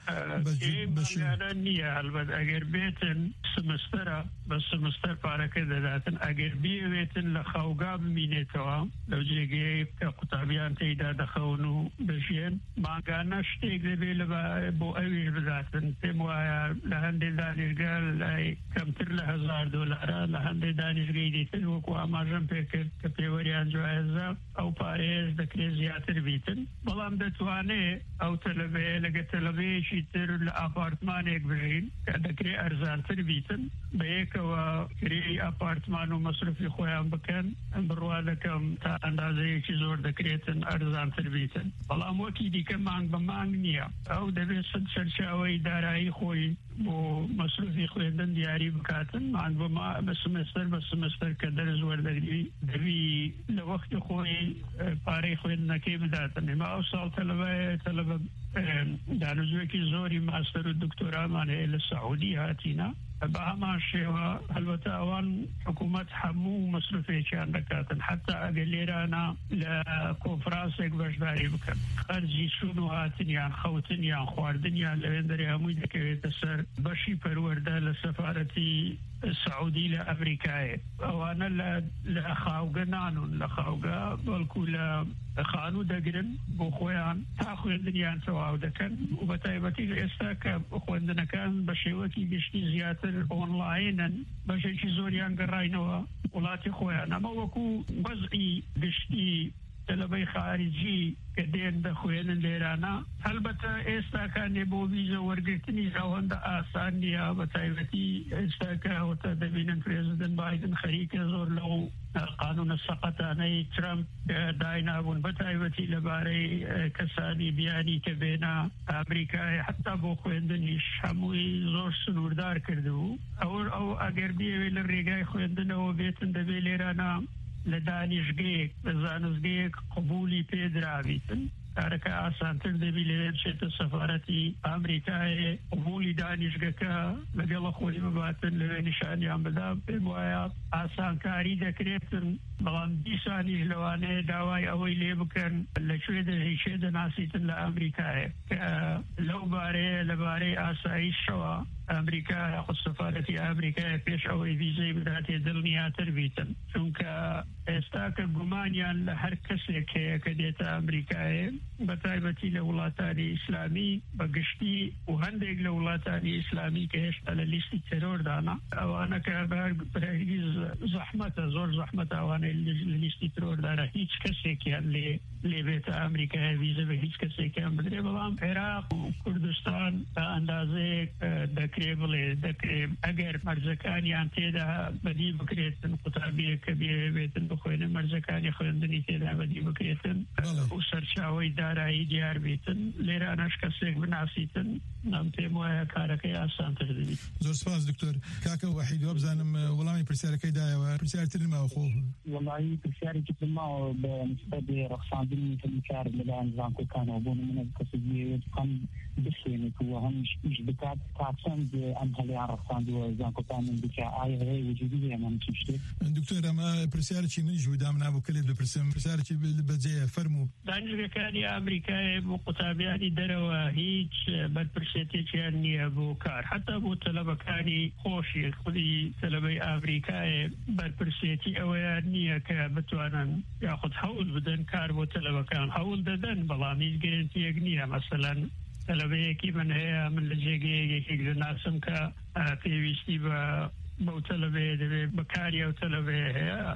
مانگانە نییە هەڵبەت ئەگەر بێتن سمستەرە بە سمستەر پارەکە دەداتن ئەگەر بێوێتن لە خەوگا بمینێتەوە لەو جێگەیە کە قوتابیان تێیدا دەخەون و دەژێن مانگانە شتێک دەبێت بۆ ئەویش بداتن پێم وایە لە هەندێک دانیشگا لای کەمتر لە هەزار دۆلارە لە هەندێک دانیشگەی دیتر وەکو ئاماژەم پێکرد کە پێوەریان جوایزە ئەو پارێش دەکرێت زیاتر بیتن بەڵام دەتوانێت ئەو تەلەبەیە لەگە تەلەبەیەکی تر لە ئاپارتمانێک بژین کە دەکرێت ئەرزانتر بیتن بە یەکەوە کرێی ئاپارتمان و مەسروفی خۆیان بکەن بڕوا دەکەم تا ئەندازەیەکی زۆر دەکرێتن ئەرزانتر بیتن بەڵام وەکی دیکە مانگ بە مانگ نییە ئەو دەبێت سەد سەرچاوەی دارایی خۆی بۆ مەسروفی خوێندن دیاری بکاتن مانگ بە سمستەر بە سمستەر کە دەرز وەردەگری دەبی لە وەختی خۆی پارەی خوێندنەکەی بداتن ئێمە ئەو ساڵ تەلەبەیە تەلەبە دانوزوێکی زۆری ماستەر و دکتۆرامان هەیە لە سەعودی هاتینە بە هەمان شێوە هەلبەتە ئەوان حکوومەت هەموو مەسروفێکیان دەکاتن حتا ئەگەر لێرانە لە کۆنفرانسێک بەشداری بکەن خەرجی چوون و هاتنیان خەوتنیان خواردنیان لەوێندەری هەمووی دەکەوێتە سەر بەشی پەروەردە لە سەفارەتی سعودی لە ئەمریکایە ئەوانە لە خاوگە نانون لە خاوگە بەڵکو لە خانوو دەگرن بۆ خۆیان تا خوێندنیان تەواو دەکەن و بە تایبەتی ئێستا کە خوێندنەکان بە شێوەکی گشتی زیاتر ئۆنلاینن بەشێکی زۆریان گەڕاینەوە وڵاتی خۆیان ئەمە وەکو وەزعی گشتی طلبه خارجي کدین د خوین لیرانا البته استا کانه بو ویزا ورګټنی ځوند آسان دی او تایوتی استا کا هوته د وینن پریزیدنت بایدن خریک زور له قانون السقط اني ترامپ داينا ون بتایوتی لباري کسانی بیانی که بینا امریکا حتی بو خویندنی شموی زور سنوردار کردو او او اگر بی ویل ریگای خویندن او بیتن د لیرانا لدانشگاه زانشگاه قبولی پیدراویتن کارکه آسانتر دبی لویبسایت سفارتی امریکای قبولی دانشگاه که لگل خوری مباتن لوی نشانی هم بدام بموایا آسانکاری دکریتن بلان بیسانیش لوانه داوای اوی لی بکن لچوی ده هیشه ده ناسیتن لامریکای که لو باره لباره آسایش شوا امریکا خود سفارتی امریکا پیش اوی ویزای بداتی دلنیاتر بیتن چونکه استاک گمانیان لهر کسی که کدیتا امریکای بطایبتی لولاتانی اسلامی بگشتی و هندگ لولاتانی اسلامی که هشتا للیستی ترور دانا اوانا که برهیز زحمت زور زحمت اوانا للیستی ترور دانا هیچ کسی که لی لی بیت امریکا ویزا به هیچ کسی که هم بدره بلام عراق و کردستان اندازه دکریبلی دکریب اگر مرزکانی انتیدا بدی بکریتن قطابی کبیره بیتن بخوینه مرزکانی خویندنی تیدا بدی بکریتن و سرچاوی دارایی دیار بیتن لیرانش کسی بناسیتن نام تیموها کارکی آسان تردید زور سپاس دکتور کاکا وحید وابزانم ولامی پرسیارکی دایا و پرسیارتر ما خوب والله پرسیاری که ما بنسبة رخصاندنی کمیکار ملان زانکو کانو بونو من کسیجی هم بخینه که هم ایش بکات تاکسند امهلی عن رخصاندی و زانکو کانو بکا آیه هی وجودی هم چیشتی دکتور اما پرسیارکی من جو دامنا بو کلید بپرسیم پرسیارکی بجای فرمو دانشگاهی امریکای مقطابیانی دروا هیچ برپرسیتی چیانی ابو کار حتی ابو طلبکانی خوشی خودی طلبه امریکای برپرسیتی اویانیه که بتوانن یاخد حول بدن کار بو طلبکان حول ددن بلامیز گرنتی اگنیه مثلا طلبه کی من هي من لجيجي يجي ناسم كا في ويستي با بو طلبه ده بكاري او طلبه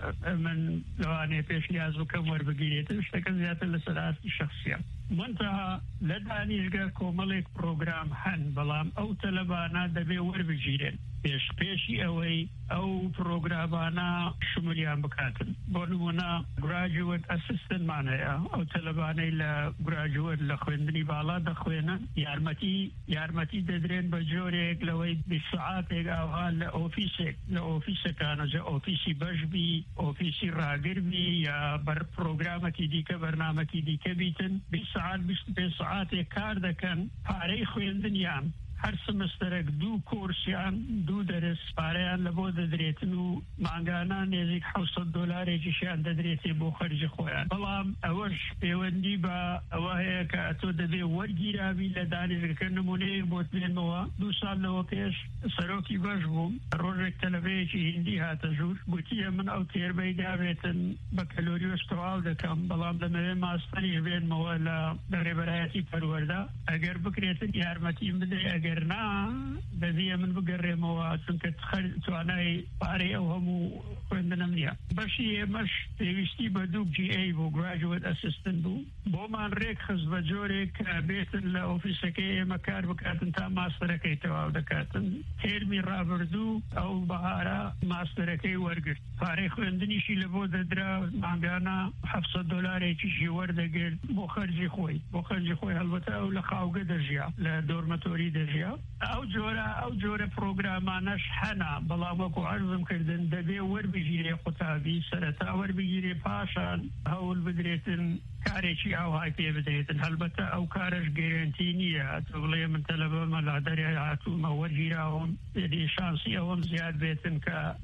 من لوانه پیش نیاز وکم ور بگیریت اشتکل زیادت لسرات الشخصيه منتها لدانشگاه کوملک پروگرام هن بلام او طلبانا دبي ور بگیرن پیش پیشی اوی او پروگرامانا شمولیان بکاتن بونمونا graduate assistant معنی او طلبانی لgraduate لخویندنی بالا دخوینن یارمتی یارمتی ددرین بجوری لوی بساعات او حال لأوفیسک لأوفیسک کانو جا اوفیسی بجبی اوفیسی راگر بی یا بر پروگرامتی دیکه برنامتی دیکه بیتن بساعات بساعات کار دکن پاره خویندنیان هر سمسترک دو کورسیان دو درس پاریان لبو ددریتنو مانگانا نزیک حوصد دولاری جشیان ددریتی بو خرج خویان بلام اوش پیوندی با اوهی که اتو دبی ورگیرابی لدانشگاه کنمونه بوت بینموا دو سال لو پیش سروکی باش بوم روژک تلویجی هندی هاتا جور بوتی من او تیر بیدا بیتن بکالوریوس تواو دکم بلام دموی ماستریش بینموا لربرایتی پرورده اگر بکریتن یارمتی بدری اگر نه بذیه من بگره مواد چونکه تخل توانای پاره او همو خوندنم نیا باشی مش تیویستی بدوک جی ای بو graduate assistant بو بو من ریک خز بجوری که بیتن لأوفیسکی مکار بکاتن تا ماسترکی تواو دکاتن تیرمی رابردو او بهارا ماسترکی ورگرد پاره خوندنیشی لبو ددرا مانگانا هفتصد دلاری چیشی وردگرد بو خرجی خوی بو خرجی خوی البته او لخاوگه درجیا لدورمتوری درجیا او جورا او جورا پروگرامانش حنا بلاوکو عرضم کردن دبی ور بگیری قطابی سرطا ور بگیری پاشان هول بدریتن کاری چی او های پی بدریتن البته او کارش گارانتی نیه تغلیه من طلبه ملادری هاتو مور گیراهم یعنی شانسی اوم زیاد بیتن که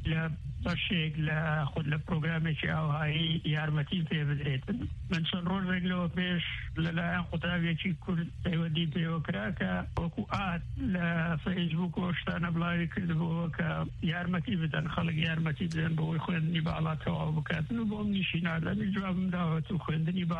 لبشیگ لخود لپروگرامی چی او های یارمتی پی بدریتن من سن روز رگلو پیش للاین قطابی چی کرد تیودی پیوکرا که وکو آت لفیسبوک وشتان بلاوی کرده بو که یارمتی بدن خلق یارمتی بدن بو خوندنی بالا تواو بکاتن و بو هم نشینار لمی جوابم داوتو خوندنی بالا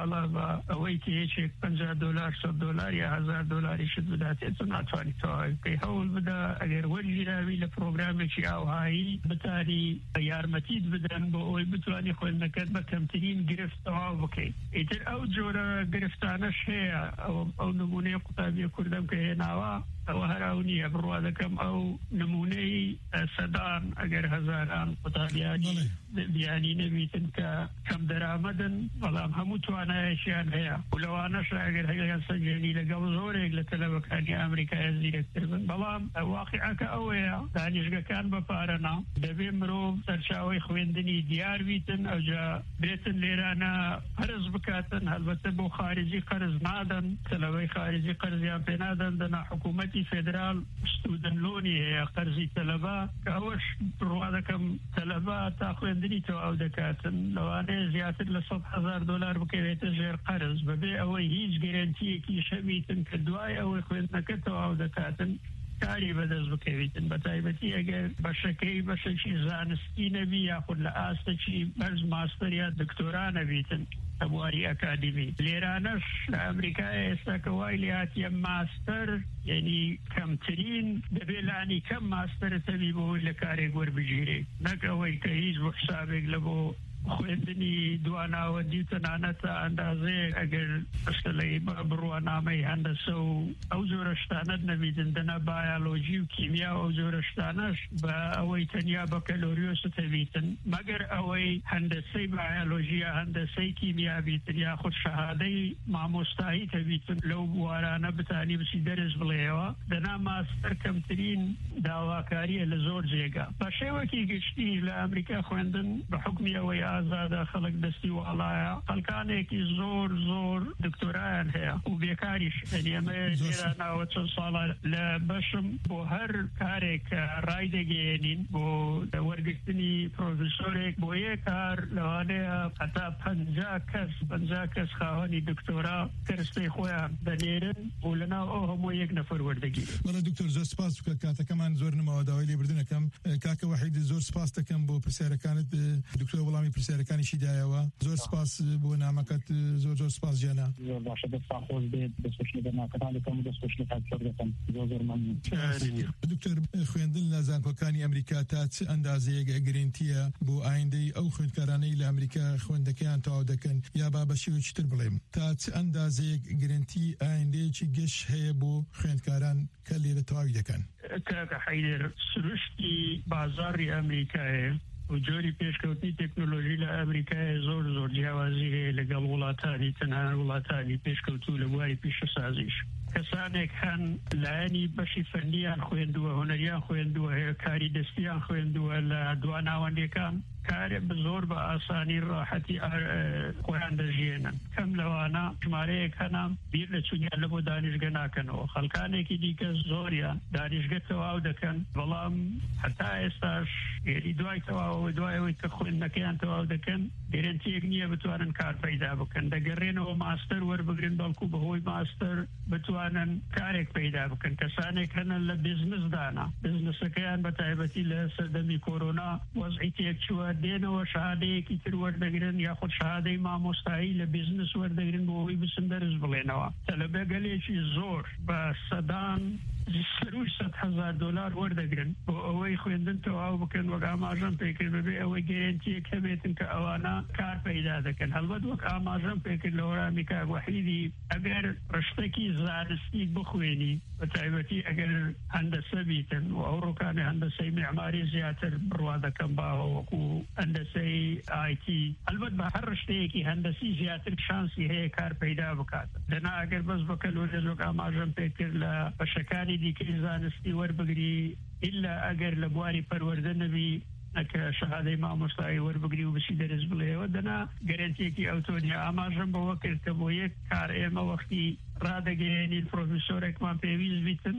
الله با ئەوەی کە هیچێک پەنجا دۆلار سەد دۆلار یا هەزار دۆلاری شت بداتێت ناتوانانی تەواوی بکەی هەوڵ بدا ئەگەر وەرگیراوی لە پرۆگرامێکی ئاوهایی بتانی یارمەتیت بدەن بۆ ئەوەی بتوانی خوێندنەکەت بە کەمترین گرفت تەواو بکەیت. ئیتر ئەو جۆرە گرفتانەش هەیە. ئەو نمونەی قوتابیە کوردەم کە هێناوە ئەوە هەراو نییە بڕوا دەکەم ئەو نمونەی سەدان ئەگەر هەزاران قوتابیانی بیانی نەبیتن کە کەم دەرامەدن بەڵام هەموو توانایەکیان هەیە و لەوانەش ئەگەر هەیەیان سەنجێنی لەگەڵ زۆرێک لە تەلەبەکانی ئەمریکای زیرەکتر بن بەڵام واقعەکە ئەوەیە دانیشگەکان بەپارەنا دەبێ مرۆڤ سەرچاوی خوێندنی دیار بیتن ئەوجا بێتن لێرانە قەرز بکاتن هەلبەتە بۆ خارجی قەرز نادەن تەلەبەی خارجی قەرزیان پێ نادەن دەنا حکوومەتی فێدرال ستودن لۆنی هەیە قەرزی تەلەبە کە ئەوەش بڕوا دەکەم تەلەبە تا خوێندنی تەواو دەکاتن لەوانەیە زیاتر لە سەد هەزار دۆلار بکەوێتە ژێر قەرز بەبێ ئەوەی هیچ گەرەنتیەکی شەبیتن کە دوای ئەوەی خوێندنەکە تەواو دەکاتن کاری بەدەست بکەویتن بە تایبەتی ئەگەر بەشەکەی بەشێکی زانستی نەبی یاخود لە ئاستەکی بەرز ماستەر یا دکتۆرا نەبیتن ئەبواری ئەکادمی. لێرانەش لە ئەمریکای ئێستا کە وای لێهاتیە ماستەر یعنی کەمترین دەبێ لانی کەم ماستەرە تەبی بۆی لە کارێک وەربگیرێ نەک ئەوەی کە هیچ بۆ حسابێک لە بۆ خوێندنی دواناوەندی تەنانەتە ئەندازەیە ئەگەر ئەستەلەی بڕوانامەی هەندەسە و ئەو جۆرە شتانەت نەبیدن دەنا بایۆلۆژی و کیمیا و ئەو جۆرە شتانەش بە ئەوەی تەنیا بە کەلۆریۆس تەبیتن مەگەر ئەوەی هەندەسەی بایۆلۆژی هەندەسەی کیمیا بیتن یاخود شەهادەی مامۆستایی تەبیتن لەو بوارانە بتانی بچی دەرز بڵێەوە دەنا ماستەر کەمترین داواکاریە لە زۆر جێگا بە شێوەکی گشتی لە ئەمریکا خوێندن بە حکمی ئەوەی ئازادە خەڵک دەستی وڵایە خەڵکانێکی زۆر زۆر دکتۆرایان هەیە و بێکاریش ئەمە لێرە ناوە چەند ساڵە لە بەشم بۆ هەر کارێک ڕای دەگەێنین بۆ وەرگرتنی پرۆفیسۆرێک بۆ یەک کار لەوانەیە هەتا پەنجا کەس پەنجا کەس خاوەنی دکتۆرا کەرسپەی خۆیان دەنێرن و لەناو ئەو هەموو یەک نەفەر وەردەگیرن. بەڵێ دکتۆر زۆر سپاس بکە کاتەکەمان زۆر نماوە داوای لێبردنەکەم کاکە وەحید زۆر سپاس دەکەم بۆ پرسیارەکانت دکتۆر وەڵامی پرسیارەکانیشی دایەوە زۆر سپاس بۆ نامەکەت زۆر زۆر سپاس جیانا زۆر باشە دەستان خۆش بێت دەستخۆش لە بەرنامەکەتان دەکەم و دەستخۆش لە کاتتان دەکەم زۆر زۆر مەمنون. دکتۆر خوێندن لە زانکۆکانی ئەمریکا تا چ ئەندازەیەک گرنتیە بۆ ئایندەی ئەو خوێندکارانەی لە ئەمریکا خوێندەکەیان تەواو دەکەن یا با بە شێوەیەکی تر بڵێم تا چ ئەندازەیەک گرنتی ئایندەیەکی گەشت هەیە بۆ خوێندکاران کە لێرە تەواوی دەکەن؟ کاکە حەیدەر سروشتی بازاڕی ئەمریکایە و جۆری پێشکەوتنی تەکنۆلۆژی لە ئەمریکای زۆر زۆر جیاوازی هەیە لەگەڵ وڵاتانی تەنها وڵاتانی پێشکەوتوو لە بواری پیشەسازیش. کەسانێک هەن لایەنی بەشی فەرنیان خوێندووە هۆنەریان خوێندووە هەیە کاری دەستیان خوێندووە لە دواناوەندەکان کارێک زۆر بە ئاسانی ڕاحەتی خۆیان دەژێنن کەم لەوانە ژمارەیەک هەنام بیر لە چونیان لە بۆ دانیشگە ناکەنەوە خەڵکانێکی دیکە زۆریان دانیشگە تەواو دەکەن بەڵام هەتا ئێستاش ێری دوای تەواوەوە دوایەوەی کە خوێندنەکەیان تەواو دەکەن گەرەنتیەک نییە بتوانن کار پەیدا بکەن دەگەڕێنەوە ماستەر وەربگرن بەڵکو بەهۆی ماستەر بتوانن کارێک پەیدا بکەن کەسانێک هەنن لە بیزنسدانا بیزنسەکەیان بە تایبەتی لە سەردەمی کۆرۆنا وەزعی تێک چووە دێنەوە شهادەیەکی تر وەردەگرن یاخود شهادەی مامۆستایی لە بیزنس وەردەگرن بۆ ئەوەی بچن دەرز بڵێنەوە تەلەبە گەلێکی زۆر بە سەدان سروش سەد هەزار دۆلار وەردەگرن بۆ ئەوەی خوێندن تەواو بکەن وەک ئاماژەم پێکرد بەبێ ئەوەی گەرەنتیەک هەبێتن کە ئەوانە کار پەیدا دەکەن هەڵبەت وەک ئاماژەم پێکرد لە وەرامی کاک وەحیدی ئەگەر ڕشتێکی زانستی بخوێنی بە تایبەتی ئەگەر هەندەسە بیتن و ئەو ڕووکانی هەندەسەی معماری زیاتر بڕوا دەکەم باوە وەکو هەندەسەی ئایتی هەلبەت بە هەر ڕشتەیەکی هەندەسی زیاتر شانسی هەیە کار پەیدا بکات دەنا ئەگەر بەس بە کەلۆریە وەک ئاماژەم پێکرد لە بەشەکانی دیکەی زانستی وەربگری ئیلا ئەگەر لە بواری پەروەردە نەبی ئەکە شەهادەی مامۆستایی وەربگری و بچی دەرز بڵێەوە دەنا گەرەنتیەکی ئەوتۆنیا ئاماژەم بەوە کرد کە بۆ یەک کار ئێمە وەختی ڕادەگەێنین پرۆفیسۆرێکمان پێویست بیتن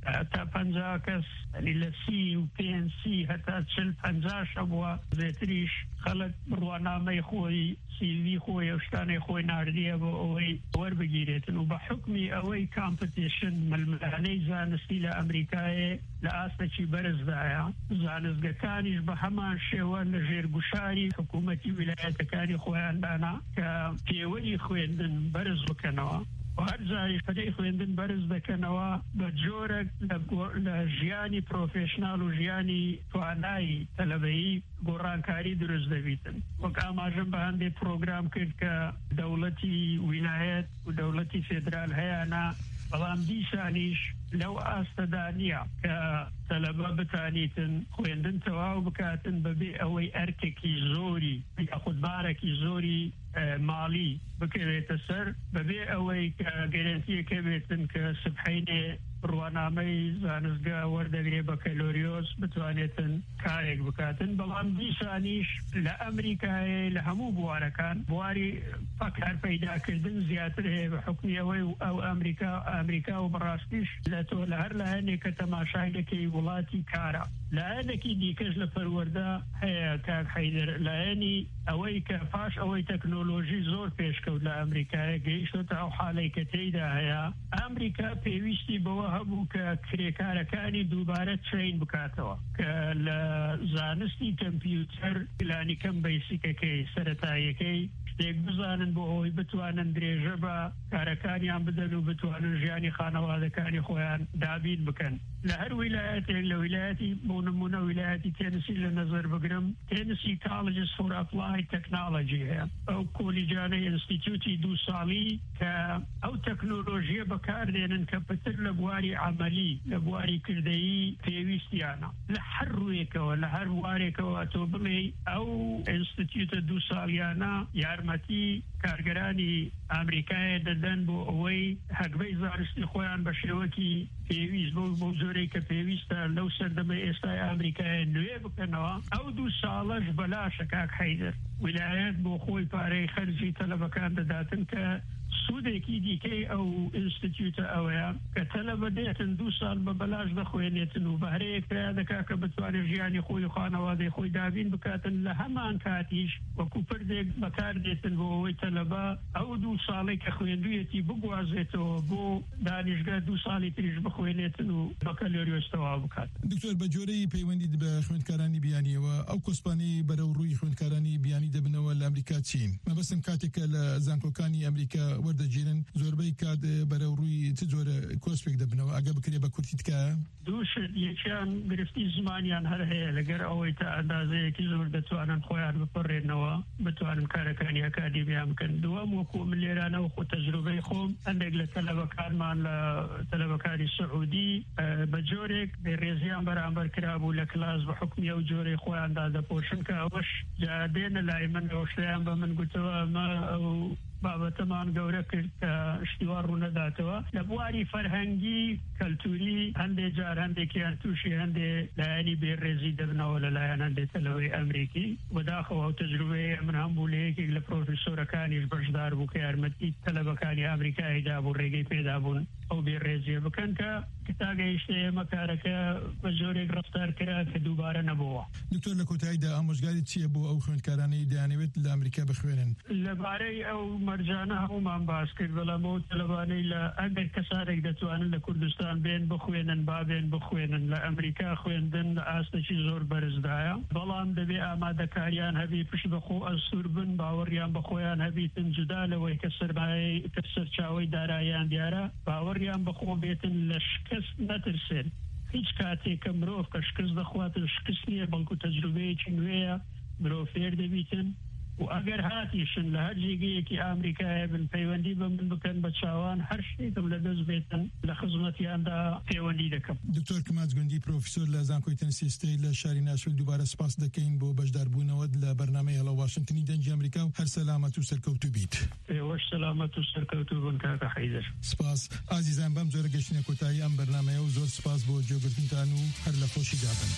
تا پنجاه کەس لە سی و پێنج سی هەتا چل پەنجا شەبووە زێتریش خەڵک بڕوانامەی خۆی سیوی خۆی ئەو شتانەی خۆی ناردیە بۆ ئەوەی وەربگیرێتن و بە حکمی ئەوەی کامپتیشن ململانەی زانستی لە ئەمریکایە لە ئاستەکی بەرزدایە زانستگەکانیش بە هەمان شێوە لە ژێرگوشاری حکوومەتی ویلایەتەکانی خۆیاندانا کە پێوەی خوێندن بەرز بکەنەوە و هەر جاری پەدەی خوێندن بەرز دەکەنەوە بە جۆرێک لە ژیانی پرۆفێشنال و ژیانی توانایی تەلەبەیی گۆڕانکاری دروست دەبیتن وەک ئاماژەم بە هەندێک پرۆگرام کرد کە دەوڵەتی ویلایەت و دەوڵەتی فێدرال هەیەنا بەڵام دیسانیش لەو ئاستەدا نییە کە تەلەبە بتانیتن خوێندن تەواو بکاتن بەبێ ئەوەی ئەرکێکی زۆری یاخود بارێکی زۆری ماڵی بکەوێتە سەر بەبێ ئەوەی کە گەرنتیەکە بێتن کە سبحەینێ ڕوانامەی زانستگا وەردەگرێ بە کەلۆریۆس بتوانێتن کارێک بکاتن بەڵام دیسانیش لە ئەمریکایە لە هەموو بوارەکان بواری فەکار پەیداکردن زیاتر هەیە بە حکمی ئەوەی ئەو ئەمریکا ئەمریکا و بەڕاستیش لە تۆ لە هەر لایەنێک کە تەماشای دەکەی وڵاتی کارە لایەنێکی دیکەش لە پەروەردە هەیە کاک حەیدەر لایەنی ئەوەی کە پاش ئەوەی تەکنۆلۆژی زۆر پێشکەوت لە ئەمریکایە گەیشتۆتە ئەو حاڵەی کە تێیدا هەیە ئەمریکا پێویستی بەوە هەبوو کە کرێکارەکانی دووبارە ترین بکاتەوە کە لە زانستی کەمپیوتەر پلانیکەم بەیسیکەکەی سەرەتاییەکەی شتێک بزانن بۆ ئەوەی بتوانن درێژە بە کارەکانیان بدەن و بتوانن ژیانی خانەوادەکانی خۆیان دابین بکەن لە هەر ویلایەتێک لە ویلایەتی بۆ نمونە ویلایەتی تێنسی لە نەزەر بگرم تێنسی کالجز فۆر ئەپلای تەکنۆلۆژی هەیە ئەو کۆلیجانەی ئینستیتیوتی دوو ساڵی کە ئەو تەکنۆلۆژیە بەکاردێنن کە پتر لە بواری عملی لە بواری کردەیی پێویستیانە لە هەر ڕوویەکەوە لە هەر وارێکەوە تۆ بڵێ ئەو ئینستیتیوتە دوو ساڵیانە یارمەتی کارگەرانی ئەمریکایە دەدەن بۆ ئەوەی هەگبەی زانستی خۆیان بە شێوەکی پێویست بۆ بۆ زۆرەی کە پێویستە لەو سەردەمەی ئێستای ئەمریکایە نوێ بکەنەوە ئەو دوو ساڵەش بەلاشە کاک حەیدەر ویلایەت بۆ خۆی پارەی خەرجی تەلەبەکان دەداتن کە سوودێکی دیکەی ئەو ئینستیتیوتە ئەوەیە کە تەلەبە دێتن دوو ساڵ بە بەلاش دەخوێنێتن و بەهرەیەک پێیا دەکا کە بتوانێت ژیانی خۆی و خانەوادەی خۆی دابین بکاتن لە هەمان کاتیش وەکو پردێک بەکاردێتن بۆ ئەوەی تەلەبە ئەو دوو ساڵی کە خوێندوویەتی بگوازێتەوە بۆ دانیشگا دوو ساڵی تریش بخوێنێتن و بەکەلۆریۆس تەواو بکات. دکتۆر بە جۆرەی پەیوەندیت بە خوێندکارانی بیانیەوە ئەو کۆسپانەی بەرەو ڕووی خوێندکارانی بیانی دەبنەوە لە ئەمریکا چین مەبەستم کاتێکە لە زانکۆکانی ئەمریکا وەردەگیرن زۆربەی کات بەرەو ڕووی چ جۆرە کۆسپێک دەبنەوە ئەگە بکرێ بە کورتی تکایە دووش یەکیان گرفتی زمانیان هەر هەیە لەگەر ئەوەی تا ئەندازەیەکی زۆر دەتوانن خۆیان بپەڕێنەوە بتوانن کارەکانی ئەکادیمیان بکەن دووەم وەکو من لێرانەوە خۆ تەجروبەی خۆم هەندێک لە تەلەبەکانمان لە تەلەبەکانی سعودی بە جۆرێک بێڕێزیان بەرامبەر کرابوو لە کلاس بە حکمی ئەو جۆرەی خۆیاندا دەپۆشن کە ئەوەش جادێنە لای من ئەو شتیان بە من گوتەوە ئەمە ئەو بابەتەمان گەورە کرد کە شتیوار ڕوونەداتەوە لە بواری فەرهەنگی کەلتوری هەندێک جار هەندێکیان تووشی هەندێ لایەنی بێڕێزی دەبنەوە لەلایەن هەندێک تەلەوەی ئەمریکی بەداخەوە ئەو تەجروبەیە من هەمبوو لە یەکێک لە پرۆفیسۆرەکانیش بەشدار بوو کە یارمەتی تەلەبەکانی ئەمریکایدا بوو ڕێگەی پێدا بوون ئەو بێڕێزیە بکەن کە کتاگەیشتە ئێمە کارەکە بە جۆرێک ڕەفتار کرا کە دووبارە نەبووە. دکتۆر لە کۆتاییدا ئامۆژگاری چییە بۆ ئەو خوێندکارانەی دەیانەوێت لە ئەمریکا بخوێنن؟ لەبارەی ئەو مەرجانە هەمومان باس کرد بەڵامەوە تەلەبانەی لە ئەگەر کەسارێک دەتوانن لە کوردستان بێن بخوێنن بابێن بخوێنن لە ئەمریکا خوێندن لە ئاستێکی زۆر بەرزدایە بەڵام دەبێ ئامادەکاریان هەبی پشت بەخۆ ئەسوور بن باوەڕیان بەخۆیان هەبیتن جودا لەوەی کە سەرمایەی کە سەرچاوەی داراییان دیارە باوەڕیان بەخۆ بێتن لە شکست نەترسێن هیچ کاتێک کە مرۆڤ کە شکست دەخواتن شکست نییە بەڵکو تەجروبەیەکی نوێیە مرۆڤ فێر دەبیتن و ئەگەر هاتیشن لە هەر جێگەیەکی ئامریکایە بن پەیوەندی بە من بکەن بە چاوان هەر شتێکم لە دەست بێتن لە خزمەتیاندا پەیوەندی دەکەم. دکتۆر کماچ گوندی پرۆفیسۆر لە زانکۆی تەنسیستەی لە شاری ناشویل دووبارە سپاس دەکەین بۆ بەشداربوونەوەت لە بەرنامەی هەڵە واشنگتنی دەنگی ئەمریکا و هەر سەلامەت و سەرکەوتوو بیت. ئێوەش سەلامەت و سەرکەوتوو بن کاکە حەیدەر. سپاس ئازیزان بەم جۆرە گەشتنە کۆتایی ئەم بەرنامەیە و زۆر سپاس بۆ جێگرتنتان و هەر لە خۆشی دابن.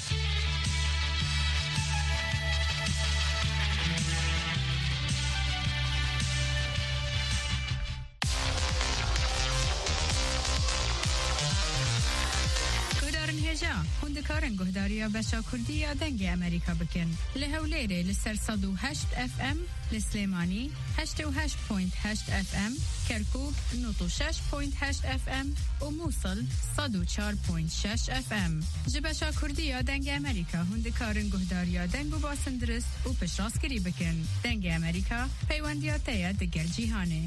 دکارن گهداریا بچا کردی یا دنگ امریکا بکن لهولیره لسر صد و هشت اف ام لسلیمانی هشت و هشت پوینت هشت اف ام کرکوک نود و شش پوینت هشت اف ام و موصل صد و چهار پوینت شش اف ام جبچا کردی یا دنگ امریکا هند کارن گهداریا دنگ و باسن درست و پش راستگیری بکن دنگ امریکا پیوندیات تیا دگر جیهانه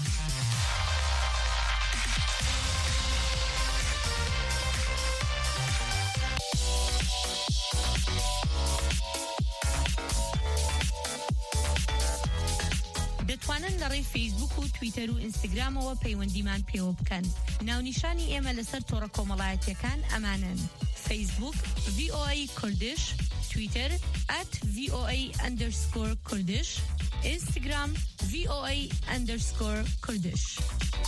دەتوانن لەڕێی فیسبوک و تویتەر و ئینستاگرامەوە پەیوەندیمان پێوە بکەن. ناونیشانی ئێمە لەسەر تۆڕە کۆمەڵایەتیەکان ئەمانن: فیسبوک وی او ای کوردش، تویتر at وی او ای underscore kurdish، اینستاگرام وی او ای underscore kurdish.